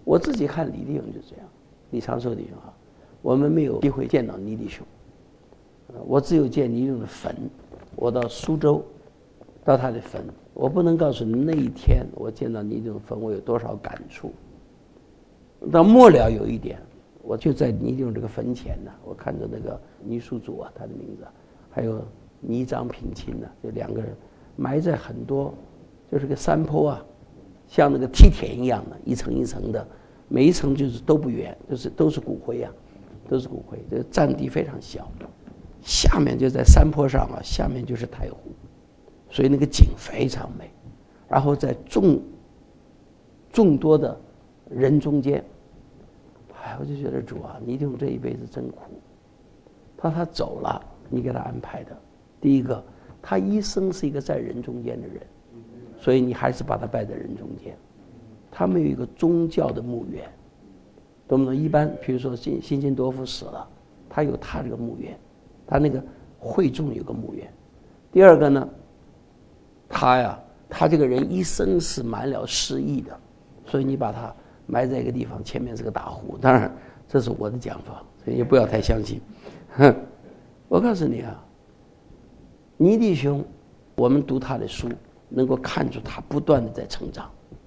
我自己看李弟兄就这样，李长寿弟兄啊，我们没有机会见到倪弟兄，我只有见倪弟兄的坟。我到苏州，到他的坟，我不能告诉你那一天我见到倪弟兄坟我有多少感触。到末了有一点，我就在倪弟兄这个坟前呢，我看着那个倪叔祖啊，他的名字，还有倪张平亲呢，这两个人埋在很多，就是个山坡啊，像那个梯田一样的，一层一层的，每一层就是都不远，就是都是骨灰啊，都是骨灰，这个占地非常小。下面就在山坡上啊，下面就是太湖，所以那个景非常美。然后在众多的人中间，我就觉得主啊，倪弟兄这一辈子真苦。他走了，你给他安排的。第一个，他一生是一个在人中间的人，所以你还是把他摆在人中间。他没有一个宗教的墓园，懂不懂？一般比如说辛金多夫死了，他有他这个墓园。他那个会众有个墓园。第二个呢，他这个人一生是满了诗意的，所以你把他埋在一个地方，前面是个大湖。当然这是我的讲法，所以也不要太相信。我告诉你啊，倪弟兄，我们读他的书能够看出他不断的在成长。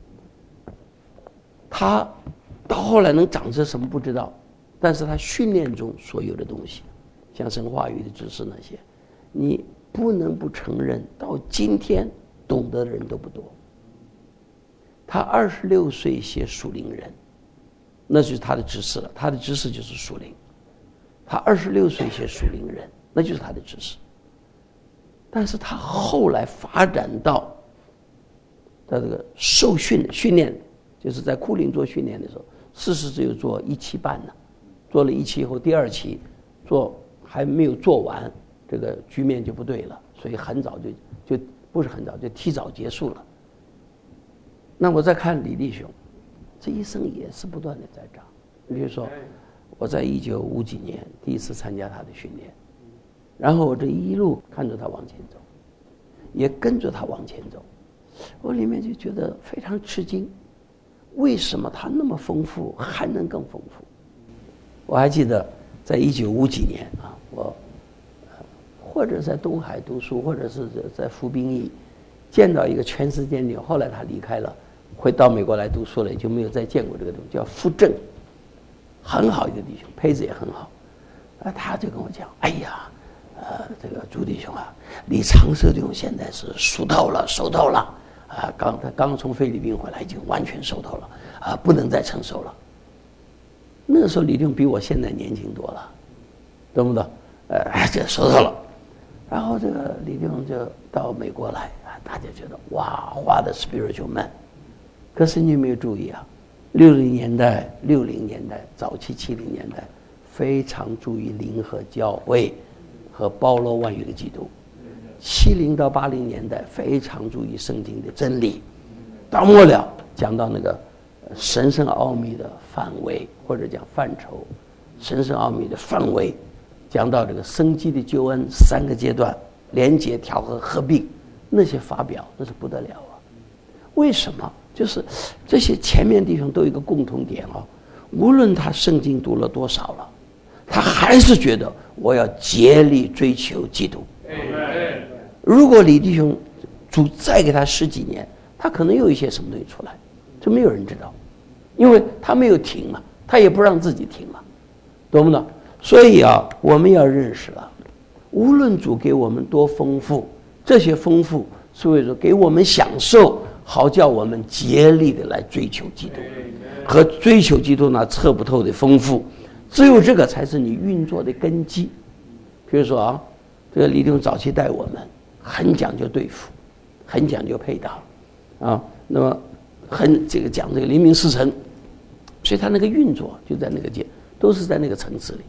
他到后来能长成什么不知道，但是他训练中所有的东西，像神话语的知识那些，你不能不承认，到今天懂得的人都不多。他26岁写属灵人，那就是他的知识了，他的知识就是属灵。他26岁写属灵人，那就是他的知识。但是他后来发展到他这个受训练，就是在库林做训练的时候，40岁又做1期半呢，做了1期以后，第2期做还没有做完，这个局面就不对了，所以很早就不是很早，就提早结束了。那我再看李弟兄，这一生也是不断的在长。比如说，我在1950几年第一次参加他的训练，然后我这一路看着他往前走，也跟着他往前走，我里面就觉得非常吃惊，为什么他那么丰富还能更丰富？我还记得在1950几年啊，我或者在东海读书，或者是在服兵役，见到一个全世界牛，后来他离开了，回到美国来读书了，也就没有再见过这个东西，叫傅正，很好一个弟兄，配置也很好。他就跟我讲，哎呀，这个朱弟兄啊，李长寿弟兄现在是熟透了，他刚从菲律宾回来，已经完全熟透了，不能再承受了。那个时候李弟兄比我现在年轻多了，懂不懂？这熟透了。然后这个李弟兄就到美国来，大家觉得哇，what a spiritual man。可是你有没有注意啊？60年代、早期70年代，非常注意灵和教会和包罗万有的基督。70到80年代非常注意圣经的真理。到末了讲到那个神圣奥秘的范围，或者讲范畴，神圣奥秘的范围，讲到这个生机的救恩3个阶段，连结、调和、合并，那些发表那是不得了啊！为什么？就是这些前面弟兄都有一个共同点啊，无论他圣经读了多少了，他还是觉得我要竭力追求基督。如果李弟兄主再给他10几年，他可能有一些什么东西出来，这没有人知道，因为他没有停嘛，他也不让自己停嘛，懂不懂？所以啊，我们要认识了，无论主给我们多丰富，这些丰富是为了给我们享受，好叫我们竭力的来追求基督，和追求基督那测不透的丰富，只有这个才是你运作的根基。比如说啊，这个李弟兄早期带我们很讲究对付，很讲究配搭啊，那么讲这个灵明事成，所以他那个运作就在那个都是在那个层次里。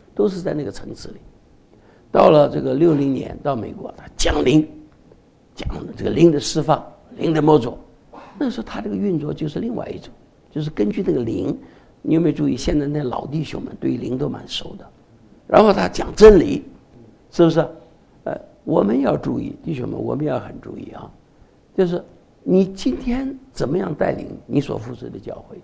到了这个60年到美国，他讲灵，讲这个灵的释放，灵的摸着，那时候他这个运作就是另外一种，就是根据这个灵。你有没有注意，现在那老弟兄们对灵都蛮熟的，然后他讲真理，是不是？我们要注意，弟兄们，我们要很注意啊，就是你今天怎么样带领你所服侍的教会，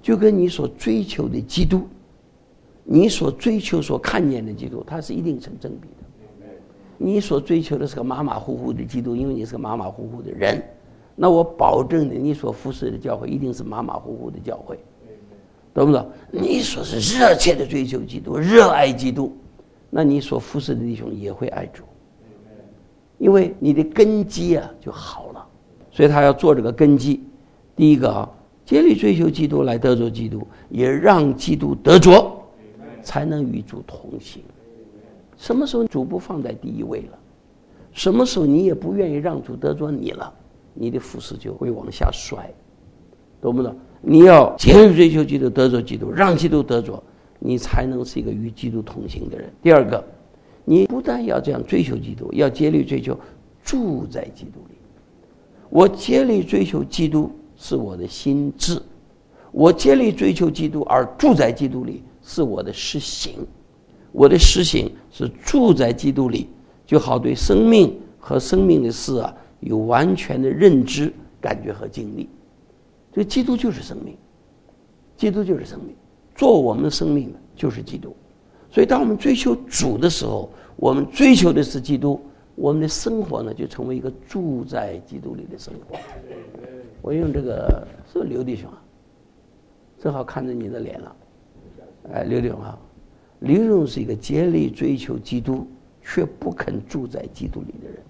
就跟你所追求的基督，你所追求所看见的基督，它是一定成正比的。你所追求的是个马马虎虎的基督，因为你是个马马虎虎的人，那我保证你所服侍的教会一定是马马虎虎的教会，懂不懂？你所是热切的追求基督，热爱基督，那你所服侍的弟兄也会爱主，因为你的根基就好了。所以他要做这个根基。第一个竭力追求基督来得着基督，也让基督得着，才能与主同行。什么时候主不放在第一位了，什么时候你也不愿意让主得着你了，你的服事就会往下摔，懂不懂？你要竭力追求基督，得着基督，让基督得着，你才能是一个与基督同行的人。第二个，你不但要这样追求基督，要竭力追求住在基督里。我竭力追求基督是我的心志，我竭力追求基督而住在基督里是我的实行。我的实行是住在基督里，就好对生命和生命的事有完全的认知、感觉和经历。这基督就是生命，基督就是生命，做我们生命的就是基督。所以当我们追求主的时候，我们追求的是基督，我们的生活呢就成为一个住在基督里的生活。我用这个是不是刘弟兄正好看着你的脸了。刘弟兄刘弟兄是一个竭力追求基督却不肯住在基督里的人。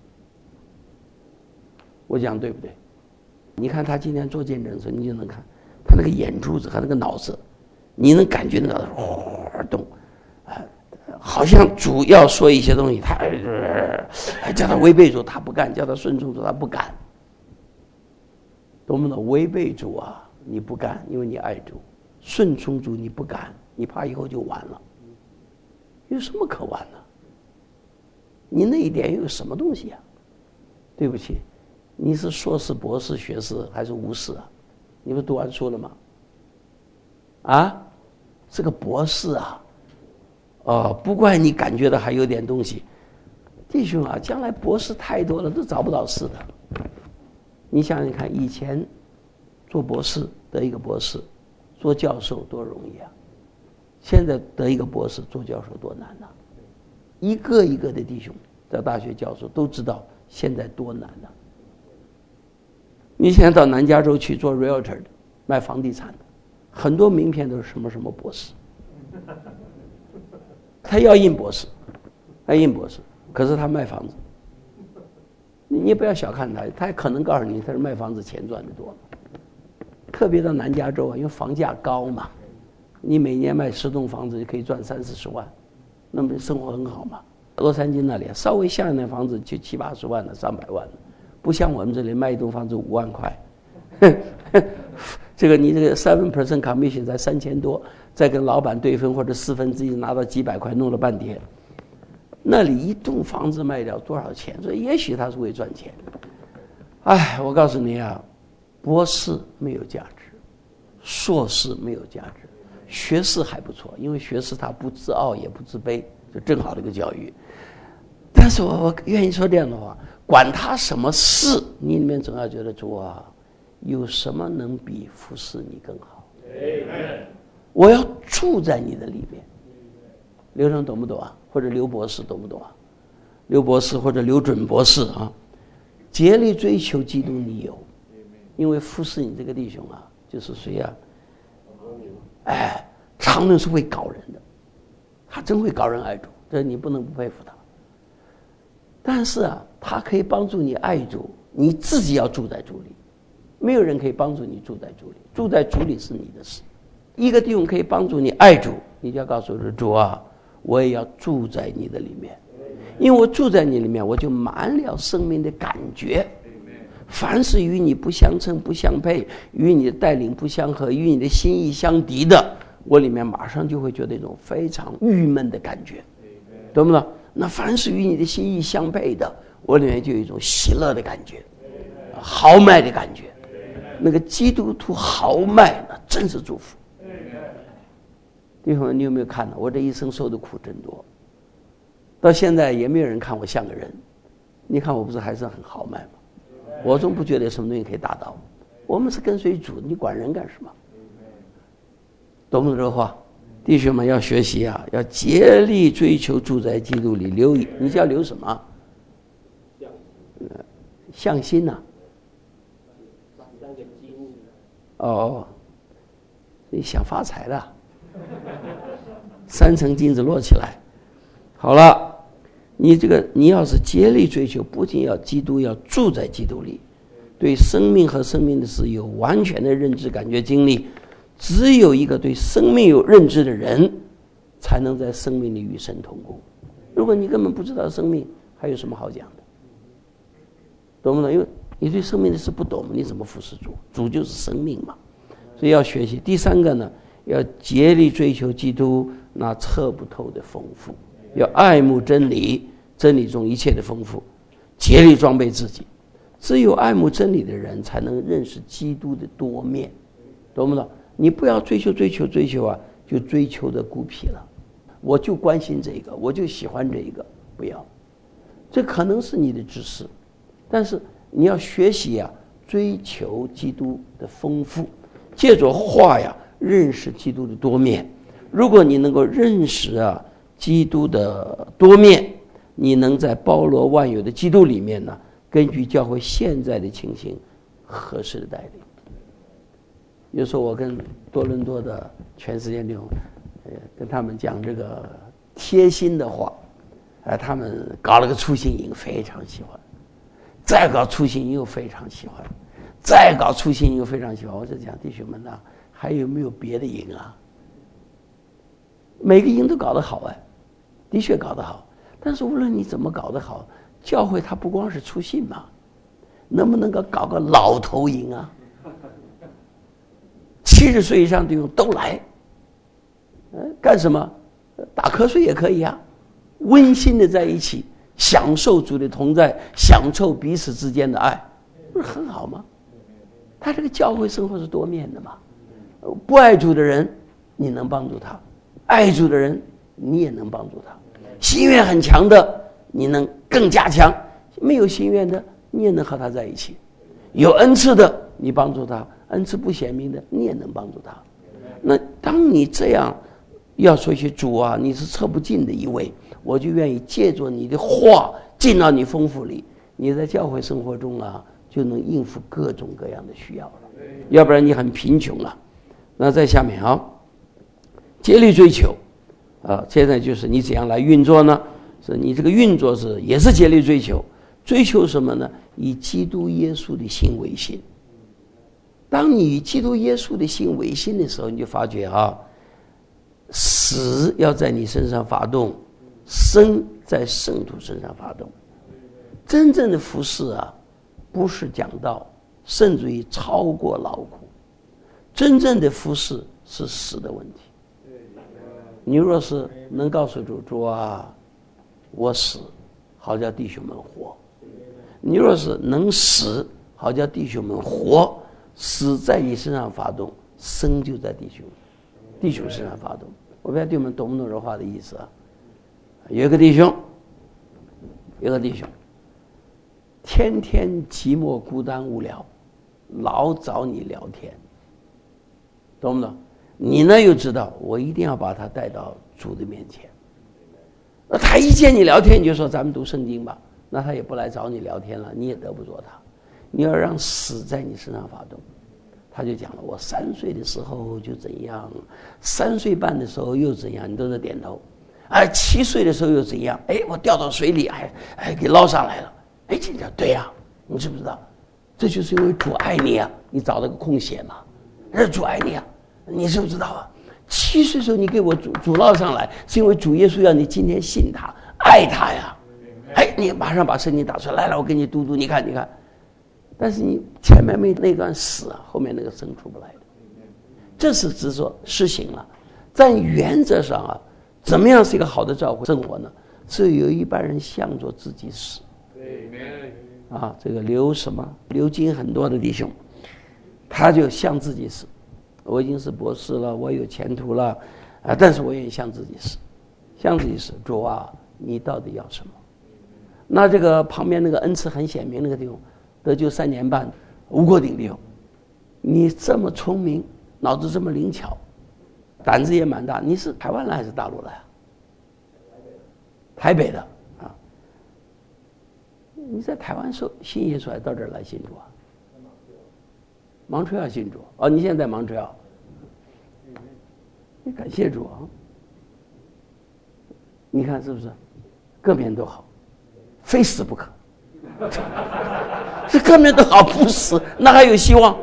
我讲对不对？你看他今天做见证的时候，你就能看他那个眼珠子和那个脑子，你能感觉那个动，好像主要说一些东西，他叫他违背主他不干，叫他顺从主他不干，懂不懂？违背主你不干，因为你爱主；顺从主你不干，你怕以后就完了。有什么可玩的？你那一点又有什么东西对不起，你是硕士、博士、学士还是无士你不是读完书了吗？是个博士不怪你感觉到还有点东西。弟兄将来博士太多了，都找不到事的。你想想看，以前做博士得一个博士，做教授多容易现在得一个博士做教授多难一个一个的弟兄在大学教授都知道现在多难你现在到南加州去做 realtor 的，卖房地产的，很多名片都是什么什么博士，他要印博士，可是他卖房子，你不要小看他，他可能告诉你他是卖房子钱赚得多，特别到南加州因为房价高嘛，你每年卖10栋房子就可以赚30-40万，那么生活很好嘛。洛杉矶那里稍微像一点房子就70-80万了，300万了，不像我们这里卖一栋房子5万块。这个你这个7% commission 才3000多，再跟老板对分或者1/4拿到几百块，弄了半天。那里一栋房子卖掉多少钱？所以也许他是为赚钱。我告诉你博士没有价值，硕士没有价值，学士还不错，因为学士他不自傲也不自卑，就正好的一个教育。但是我愿意说这样的话，管他什么事，你里面总要觉得主有什么能比服侍你更好？我要住在你的里面。刘生懂不懂或者刘博士懂不懂刘博士或者刘准博士竭力追求基督你有，因为服侍你这个弟兄就是谁常人是会搞人的，他真会搞人爱主，这你不能不佩服他。但是他可以帮助你爱主，你自己要住在主里，没有人可以帮助你住在主里，住在主里是你的事。一个弟兄可以帮助你爱主，你就要告诉主我也要住在你的里面，因为我住在你里面，我就满了生命的感觉。凡是与你不相称不相配，与你的带领不相合，与你的心意相敌的，我里面马上就会觉得一种非常郁闷的感觉，懂不懂？那凡是与你的心意相配的，我里面就有一种喜乐的感觉，豪迈的感觉。那个基督徒豪迈，那真是祝福。弟兄们，你有没有看到我这一生受的苦真多，到现在也没有人看我像个人，你看我不是还是很豪迈吗？我总不觉得有什么东西可以打倒我们是跟随主，你管人干什么？ 懂不懂这话？弟兄们要学习啊，要竭力追求住在基督里。留意，你叫留什么？向心呐、哦，你想发财的，3层金子摞起来。好了，你要是竭力追求，不仅要基督，要住在基督里，对生命和生命的事有完全的认知、感觉、经历。只有一个对生命有认知的人，才能在生命里与神同工。如果你根本不知道生命，还有什么好讲的？懂不懂？因为你对生命的事不懂，你怎么服侍主？主就是生命嘛，所以要学习。第3个呢，要竭力追求基督那测不透的丰富，要爱慕真理，真理中一切的丰富，竭力装备自己。只有爱慕真理的人，才能认识基督的多面，懂不懂？你不要追求啊，就追求的孤僻了。我就关心这个，我就喜欢这个，不要。这可能是你的知识，但是你要学习啊，追求基督的丰富，借着话呀，认识基督的多面。如果你能够认识啊基督的多面，你能在包罗万有的基督里面呢，根据教会现在的情形，合适的带领。有时候我跟多伦多的全世界弟兄，跟他们讲这个贴心的话，他们搞了个出行营，非常喜欢；再搞出行营又非常喜欢；再搞出行营又非常喜欢。我就讲弟兄们呐，还有没有别的营啊？每个营都搞得好的确搞得好。但是无论你怎么搞得好，教会它不光是出信嘛，能不能搞个老头营啊？70岁以上的都来，干什么？打瞌睡也可以啊，温馨的在一起，享受主的同在，享受彼此之间的爱，不是很好吗？他这个教会生活是多面的嘛，不爱主的人，你能帮助他；爱主的人，你也能帮助他。心愿很强的，你能更加强；没有心愿的，你也能和他在一起。有恩赐的，你帮助他；恩赐不显明的，你也能帮助他。那当你这样要说起主啊，你是测不尽的一位，我就愿意借着你的话进到你丰富里，你在教会生活中啊，就能应付各种各样的需要了。要不然你很贫穷了。那在下面啊，竭力追求啊，现在就是你怎样来运作呢？是你这个运作也是竭力追求，追求什么呢？以基督耶稣的心为心。当你以基督耶稣的心为心的时候，你就发觉啊，死要在你身上发动，生在圣徒身上发动。真正的服事啊，不是讲道，甚至于超过劳苦。真正的服事是死的问题。你若是能告诉主啊，我死，好叫弟兄们活。你若是能死，好叫弟兄们活。死在你身上发动，生就在弟兄身上发动。我不知道弟兄们懂不懂这话的意思啊？有一个弟兄，天天寂寞孤单无聊，老找你聊天，懂不懂？你呢又知道，我一定要把他带到主的面前。那他一见你聊天，你就说咱们读圣经吧，那他也不来找你聊天了，你也得不着他。你要让死在你身上发动。他就讲了，我3岁的时候就怎样，3岁半的时候又怎样，你都在点头。7岁的时候又怎样，我掉到水里，给捞上来了。这叫对呀，你知不知道？这就是因为主爱你啊，你找了个空闲嘛。主爱你啊，你知不知道啊？7岁的时候你给我主捞上来，是因为主耶稣要你今天信他，爱他呀。你马上把圣经打出来，来，我给你读，你看。但是你前面没那段死啊，后面那个生出不来的，这是只说实行了。在原则上啊，怎么样是一个好的教会生活呢？是有一般人向着自己死。这个刘金很多的弟兄，他就向自己死。我已经是博士了，我有前途了，但是我也向自己死，主啊，你到底要什么？那这个旁边那个恩赐很显明那个弟兄，得救3年半，吴国鼎弟兄，你这么聪明，脑子这么灵巧， 胆子也蛮大。你是台湾来还是大陆来啊？台北的啊。你在台湾信耶稣还到这儿来信主啊？蒙特利尔信主哦，你现在在蒙特利尔，你感谢主啊！你看是不是？各面都好，非死不可。这各面都好，不死那还有希望。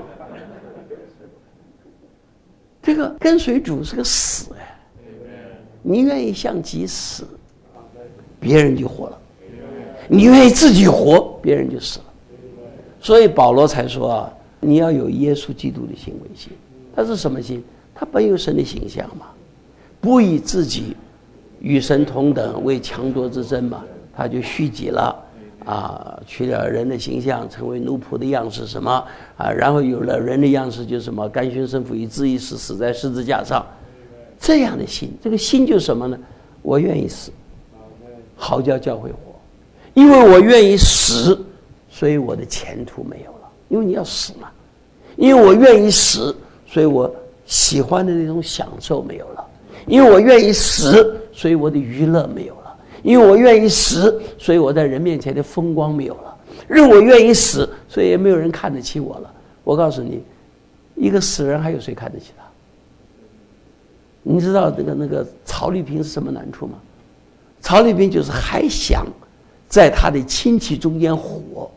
这个跟随主是个死哎，你愿意向己死，别人就活了；你愿意自己活，别人就死了。所以保罗才说啊，你要有耶稣基督的行为心。他是什么心？他本有神的形象嘛，不以自己与神同等为强夺之争嘛，他就虚己了啊，取了人的形象，成为奴仆的样式什么啊，然后有了人的样式，就什么甘心生父，以至于死在十字架上。这样的心，这个心就是什么呢？我愿意死，好叫教会活，因为我愿意死，所以我的前途没有了。因为你要死嘛，因为我愿意死，所以我喜欢的那种享受没有了。因为我愿意死，所以我的娱乐没有了。因为我愿意死，所以我在人面前的风光没有了。因为我愿意死，所以也没有人看得起我了。我告诉你，一个死人还有谁看得起他？你知道那个曹丽萍是什么难处吗？曹丽萍就是还想在他的亲戚中间活。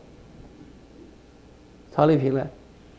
曹丽萍呢？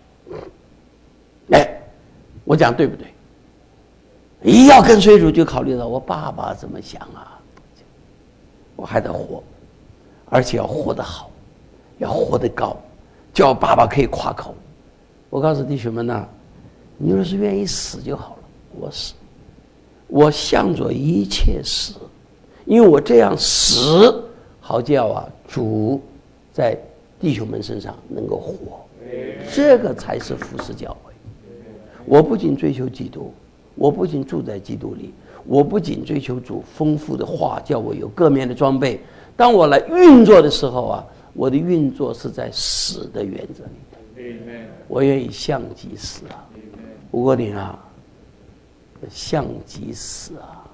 哎，我讲对不对？一要跟随主，就考虑到我爸爸怎么想啊，我还得活，而且要活得好，要活得高，叫我爸爸可以夸口。我告诉弟兄们呢，你若是愿意死就好了，我死，我向着一切死，因为我这样死，好叫啊主在弟兄们身上能够活，这个才是服侍教会。我不仅追求基督，我不仅住在基督里，我不仅追求主丰富的话，叫我有各面的装备。当我来运作的时候啊，我的运作是在死的原则里。我愿意向己死啊！吴国鼎啊，向己死啊！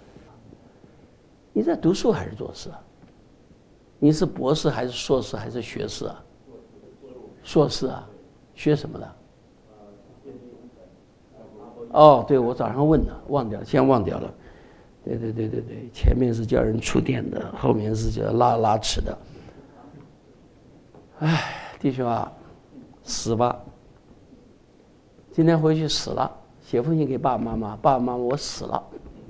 你在读书还是做事啊？你是博士还是硕士还是学士啊？硕士啊，学什么的？哦，对，我早上问了，忘掉了，先忘掉了。对，前面是叫人触电的，后面是叫拉尺的。哎，弟兄啊，死吧！今天回去死了，写封信给爸爸妈妈，爸爸妈妈，我死了。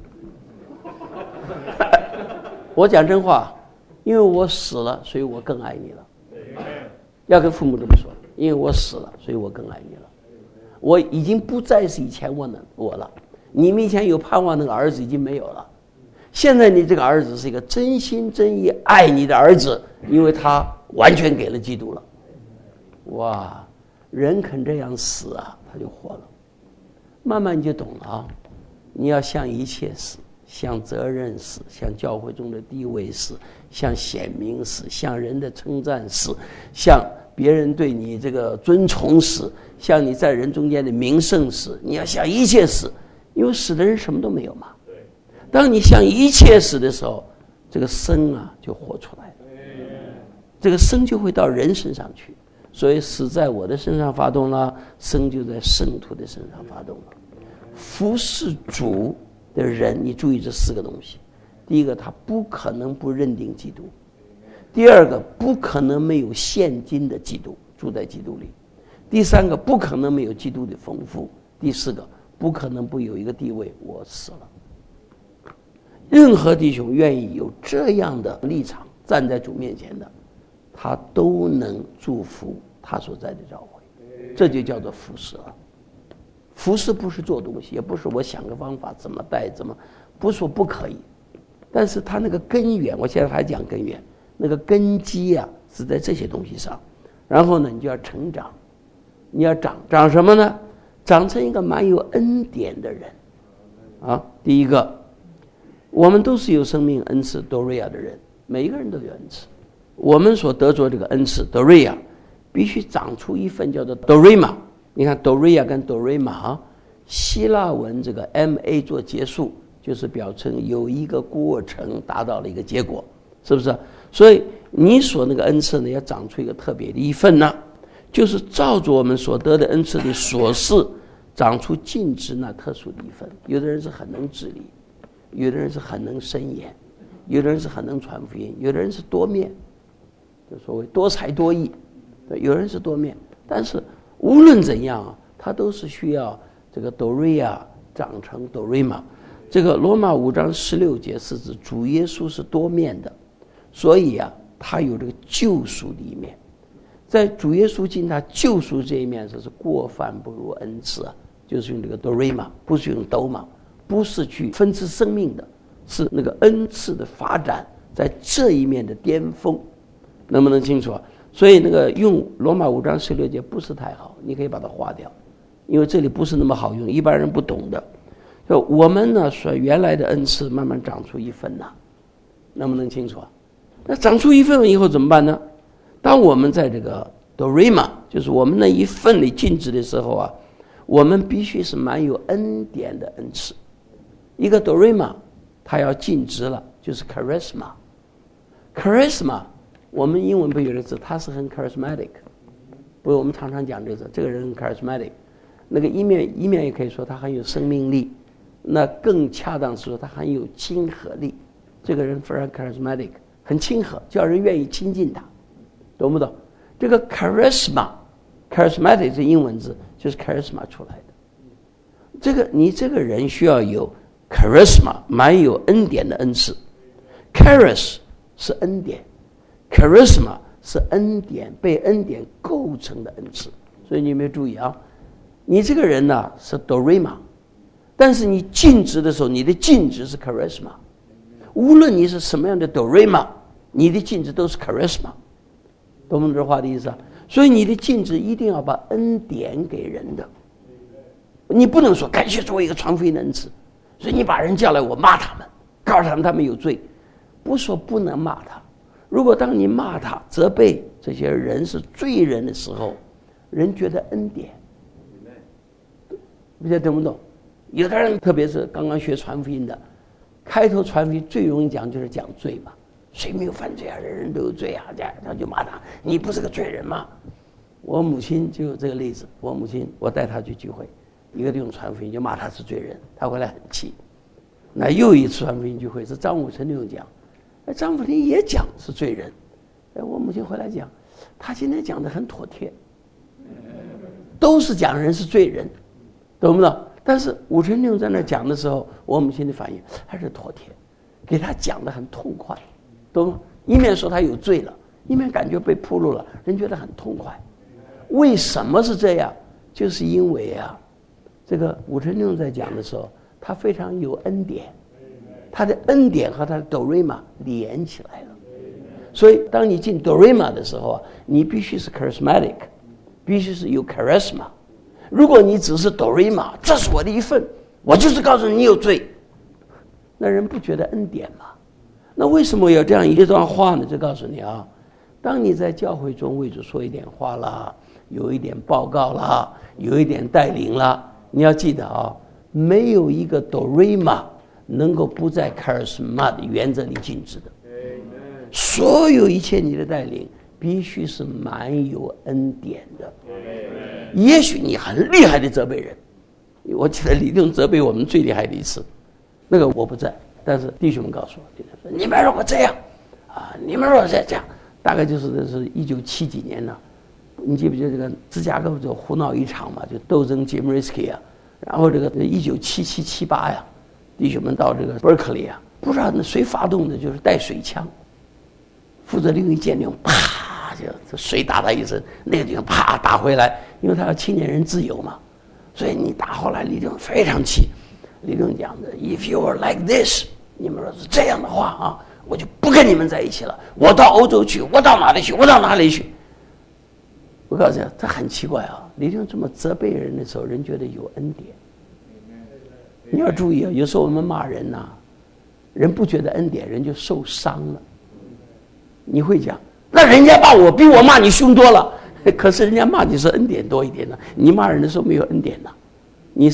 我讲真话，因为我死了，所以我更爱你了。要跟父母这么说，因为我死了，所以我更爱你了。我已经不再是以前我了，你们以前有盼望那个儿子已经没有了，现在你这个儿子是一个真心真意爱你的儿子，因为他完全给了基督了。哇，人肯这样死啊，他就活了。慢慢你就懂了啊，你要向一切死，向责任死，向教会中的地位死，向显明死，向人的称赞死，向别人对你这个尊崇死，像你在人中间的名声死，你要向一切死，因为死的人什么都没有嘛。当你向一切死的时候，这个生啊就活出来了，这个生就会到人身上去。所以死在我的身上发动了，生就在圣徒的身上发动了。服侍主的人，你注意这4个东西：第一个，他不可能不认定基督；第二个，不可能没有现今的基督，住在基督里；第三个，不可能没有基督的丰富；第4个，不可能不有一个地位，我死了。任何弟兄愿意有这样的立场站在主面前的，他都能祝福他所在的教会，这就叫做服侍了。服侍不是做东西，也不是我想个方法怎么带怎么，不是说不可以，但是他那个根源，我现在还讲根源，那个根基啊是在这些东西上。然后呢，你就要成长，你要长什么呢？长成一个蛮有恩典的人啊。第一个，我们都是有生命恩赐多瑞亚的人，每一个人都有恩赐。我们所得着这个恩赐多瑞亚，必须长出一份叫做多瑞玛。你看多瑞亚跟多瑞玛希腊文这个 MA 做结束，就是表称有一个过程达到了一个结果，是不是？所以你所那个恩赐呢，要长出一个特别的一份呢，就是照着我们所得的恩赐的所示，长出尽职那特殊的一份。有的人是很能治理，有的人是很能申言，有的人是很能传福音，有的人是多面，就所谓多才多艺，有人是多面。但是无论怎样啊，他都是需要这个 Doria 长成 Dorima。这个罗马5章16节是指主耶稣是多面的，所以啊，他有这个救赎的一面。在主耶稣进他救赎这一面，这是过犯不如恩赐啊，就是用这个 Dorima， 不是用 Doma， 不是去分支生命的，是那个恩赐的发展在这一面的巅峰，能不能清楚啊？所以那个用罗马5章16节不是太好，你可以把它划掉，因为这里不是那么好用，一般人不懂的。就我们呢，说原来的恩赐慢慢长出一份呐，能不能清楚啊？那长出一份以后怎么办呢？当我们在这个 Dorima， 就是我们那一份里尽职的时候啊，我们必须是蛮有恩典的恩赐。一个 Dorima， 它要尽职了，就是 Charisma。Charisma， 我们英文不有的字，它是很 charismatic， 不，我们常常讲这个人很 charismatic。那个一面也可以说他很有生命力，那更恰当是说他很有亲和力。这个人非常 charismatic， 很亲和，叫人愿意亲近他，懂不懂？这个 charismatic 这英文字就是 charisma 出来的。你这个人需要有 charisma， 蛮有恩典的恩赐。charis 是恩典， charisma 是恩典，被恩典构成的恩赐。所以你有没有注意啊？你这个人呢是 Dorima， 但是你尽职的时候，你的尽职是 Charisma。无论你是什么样的 Dorima， 你的尽职都是 Charisma， 懂不懂这话的意思啊？所以你的尽职一定要把恩典给人的，你不能说感谢作为一个传福音的恩赐，所以你把人叫来，我骂他们，告诉他们他们有罪，不说不能骂他。如果当你骂他、责备这些人是罪人的时候，人觉得恩典。不知道懂不懂？有的人特别是刚刚学传福音的，开头传福音最容易讲就是讲罪嘛，谁没有犯罪啊？人人都有罪啊，这样他就骂他，你不是个罪人吗？我母亲就有这个例子，我母亲我带她去聚会，一个地方传福音就骂他是罪人，他回来很气。那又一次传福音聚会是张武成弟兄讲，张武成也讲是罪人，我母亲回来讲，他今天讲的很妥帖，都是讲人是罪人。懂不懂？但是武成弟兄在那讲的时候，我母亲的反应还是妥帖，给他讲得很痛快，懂吗？一面说他有罪了，一面感觉被铺路了，人觉得很痛快。为什么是这样？就是因为啊，这个武成弟兄在讲的时候，他非常有恩典，他的恩典和他的 Dorima 连起来了。所以当你进 Dorima 的时候啊，你必须是 charismatic， 必须是有 charisma。如果你只是 Dorima， 这是我的一份，我就是告诉你有罪，那人不觉得恩典吗？那为什么有这样一段话呢？就告诉你啊，当你在教会中为主说一点话啦，有一点报告啦，有一点带领啦，你要记得啊，没有一个 Dorima 能够不在 charisma 的原则里禁止的。所有一切你的带领必须是蛮有恩典的。也许你很厉害的责备人，我记得李弟兄责备我们最厉害的一次，那个我不在，但是弟兄们告诉我，你们如果这样啊，你们如果这样，大概就是1970几年了。你记不记得这个芝加哥就胡闹一场嘛，就斗争 Jim Risky 啊，然后这个1977、78呀，弟兄们到这个 Berkeley 啊，不知道那谁发动的，就是带水枪，负责另一舰艇啪就水打他一身，那个地方啪打回来，因为他要青年人自由嘛，所以你打后来李正非常气。李正讲的 ，If you are like this， 你们说是这样的话啊，我就不跟你们在一起了。我到欧洲去，我到哪里去？我到哪里去？我告诉你，这很奇怪啊！李正这么责备人的时候，人觉得有恩典。你要注意啊，有时候我们骂人呐，人不觉得恩典，人就受伤了。你会讲，那人家骂我比我骂你凶多了，可是人家骂你是恩典多一点呢，你骂人的时候没有恩典呢，你是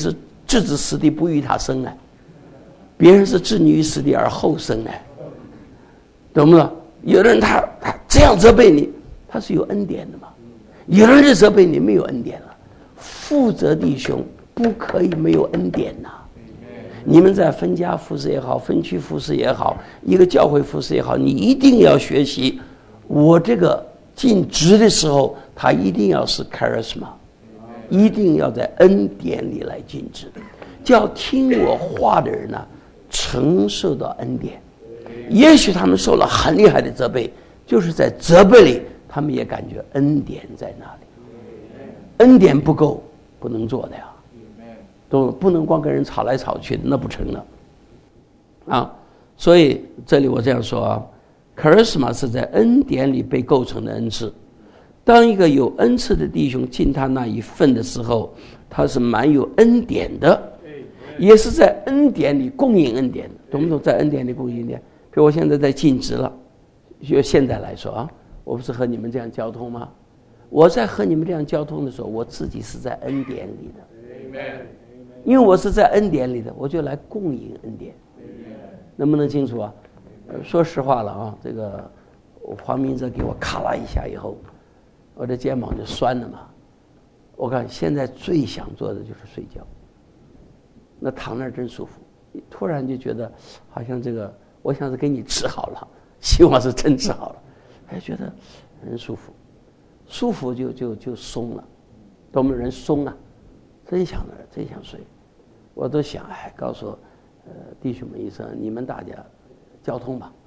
置之死地不与他生呢，别人是置你于死地而后生呢，懂不懂？有的人他这样责备你，他是有恩典的嘛。有的人责备你没有恩典了，负责弟兄不可以没有恩典呐。你们在分家服侍也好，分区服侍也好，一个教会服侍也好，你一定要学习。我这个尽职的时候，他一定要是 charisma， 一定要在恩典里来尽职，叫听我话的人呢，承受到恩典。也许他们受了很厉害的责备，就是在责备里，他们也感觉恩典在那里。恩典不够，不能做的呀。都不能光跟人吵来吵去的，那不成了啊！所以这里我这样说啊 ，charisma 是在恩典里被构成的恩赐。当一个有恩赐的弟兄尽他那一份的时候，他是蛮有恩典的，也是在恩典里供应恩典的，懂不懂？在恩典里供应恩典。比如我现在在尽职了，就现在来说啊，我不是和你们这样交通吗？我在和你们这样交通的时候，我自己是在恩典里的。因为我是在恩典里的，我就来供应恩典，能不能清楚啊？说实话了啊，这个黄明哲给我咔啦一下以后，我的肩膀就酸了嘛。我看现在最想做的就是睡觉，那躺那儿真舒服。突然就觉得好像这个，我想是给你治好了，希望是真治好了，哎，觉得很舒服，舒服就松了，懂吗？人松啊。真想着，真想睡，我都想，哎，告诉弟兄们一声，你们大家交通吧。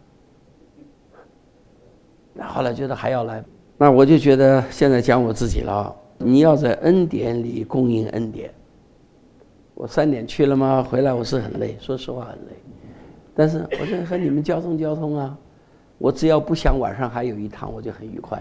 那后来觉得还要来，那我就觉得现在讲我自己了，你要在恩典里供应恩典。我3点去了吗？回来我是很累，说实话很累，但是我就和你们交通啊，我只要不想晚上还有一趟，我就很愉快。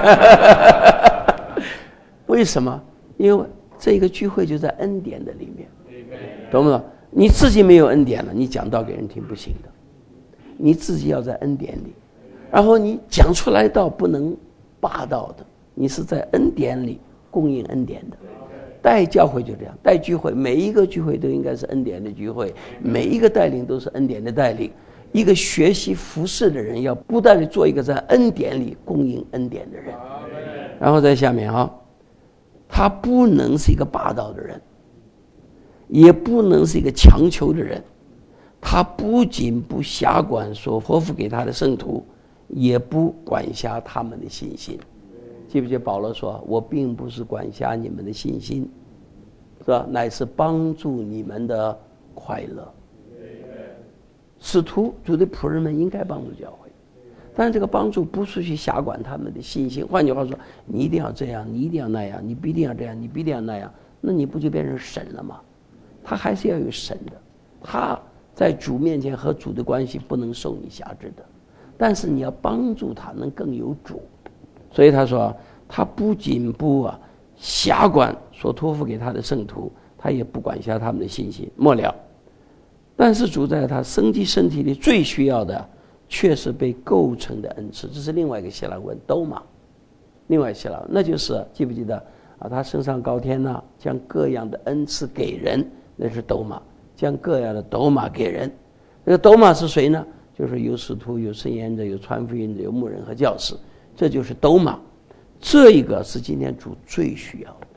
为什么？因为这个聚会就在恩典的里面，懂不懂？你自己没有恩典了，你讲道给人听不行的，你自己要在恩典里，然后你讲出来道不能霸道的，你是在恩典里供应恩典的。带教会就这样，带聚会，每一个聚会都应该是恩典的聚会，每一个带领都是恩典的带领。一个学习服侍的人，要不断地做一个在恩典里供应恩典的人。然后在下面啊。他不能是一个霸道的人，也不能是一个强求的人。他不仅不辖管所托付给他的圣徒，也不管辖他们的信心。记不记得保罗说，我并不是管辖你们的信心，是吧？乃是帮助你们的快乐。使徒主的仆人们应该帮助教会，但是这个帮助不是去辖管他们的信心。换句话说，你一定要这样，你一定要那样，你不一定要这样，你不一定要那样，那你不就变成神了吗？他还是要有神的，他在主面前和主的关系不能受你辖制的，但是你要帮助他能更有主。所以他说，他不仅不辖管所托付给他的圣徒，他也不管辖他们的信心。末了，但是主在他生机身体里最需要的，却是被构成的恩赐。这是另外一个希腊文 doma， 另外希腊文，那就是记不记得啊？他升上高天呢，将各样的恩赐给人，那是 doma， 将各样的 doma 给人。这个 doma 是谁呢？就是有使徒，有圣言者，有传福音者，有牧人和教士，这就是 doma。这一个是今天主最需要的。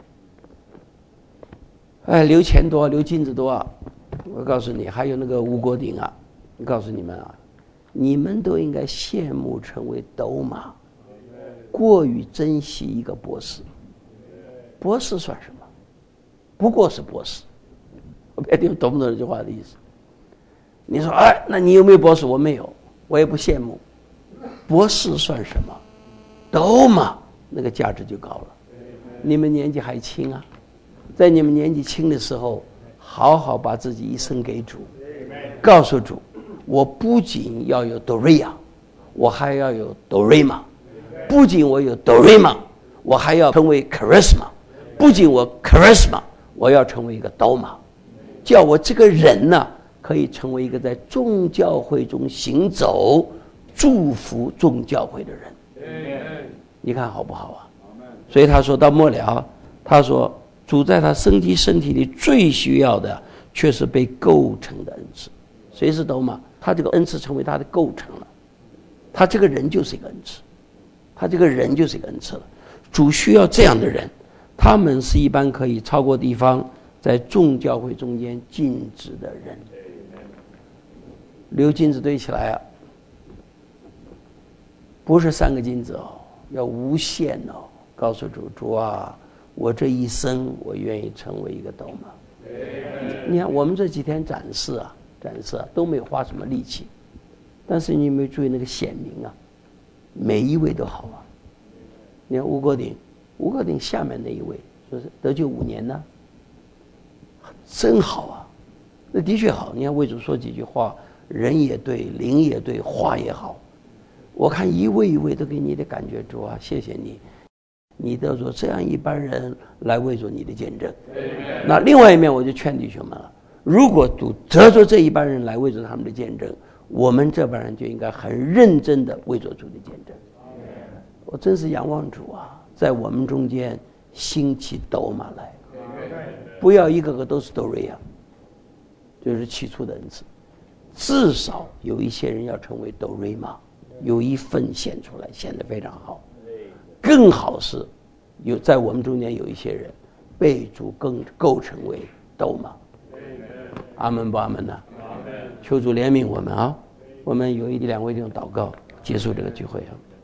哎，留钱多，留金子多啊！我告诉你，还有那个吴国鼎啊，我告诉你们啊。你们都应该羡慕成为斗马，过于珍惜一个博士。博士算什么？不过是博士。我别听懂不懂这句话的意思？你说，哎，那你有没有博士？我没有，我也不羡慕。博士算什么？斗马那个价值就高了。你们年纪还轻啊，在你们年纪轻的时候，好好把自己一生给主，告诉主。我不仅要有 Doria， 我还要有 Dorema。不仅我有 Dorema， 我还要成为 Charisma。不仅我 Charisma， 我要成为一个 Doma， 叫我这个人呢，可以成为一个在众教会中行走、祝福众教会的人。你看好不好啊？所以他说到末了，他说主在他身体里最需要的， 却是被构成的恩赐。谁是斗马？他这个恩赐成为他的构成了，他这个人就是一个恩赐，他这个人就是一个恩赐了。主需要这样的人，他们是一般可以超过地方，在众教会中间尽职的人。留金子堆起来啊，不是3个金子哦，要无限哦。告诉主啊，我这一生我愿意成为一个斗马。你看我们这几天展示啊都没有花什么力气，但是你有没有注意那个显明啊？每一位都好啊。你看吴国鼎下面那一位说是得救5年呢，真好啊，那的确好。你看为主说几句话，人也对，灵也对，话也好。我看一位一位都给你的感觉，主啊，谢谢你，你得着这样一般人来为主你的见证。那另外一面我就劝弟兄们了，如果得着这一般人来为主他们的见证，我们这帮人就应该很认真的为主主的见证。我真是仰望主啊，在我们中间兴起斗马来，不要一个个都是斗瑞亚，就是起初的恩赐，至少有一些人要成为斗瑞玛，有一份显出来，显得非常好。更好是在我们中间有一些人被主更构成为斗马。阿门不阿门呢？求主怜悯我们啊！我们有2位弟兄祷告，结束这个聚会啊。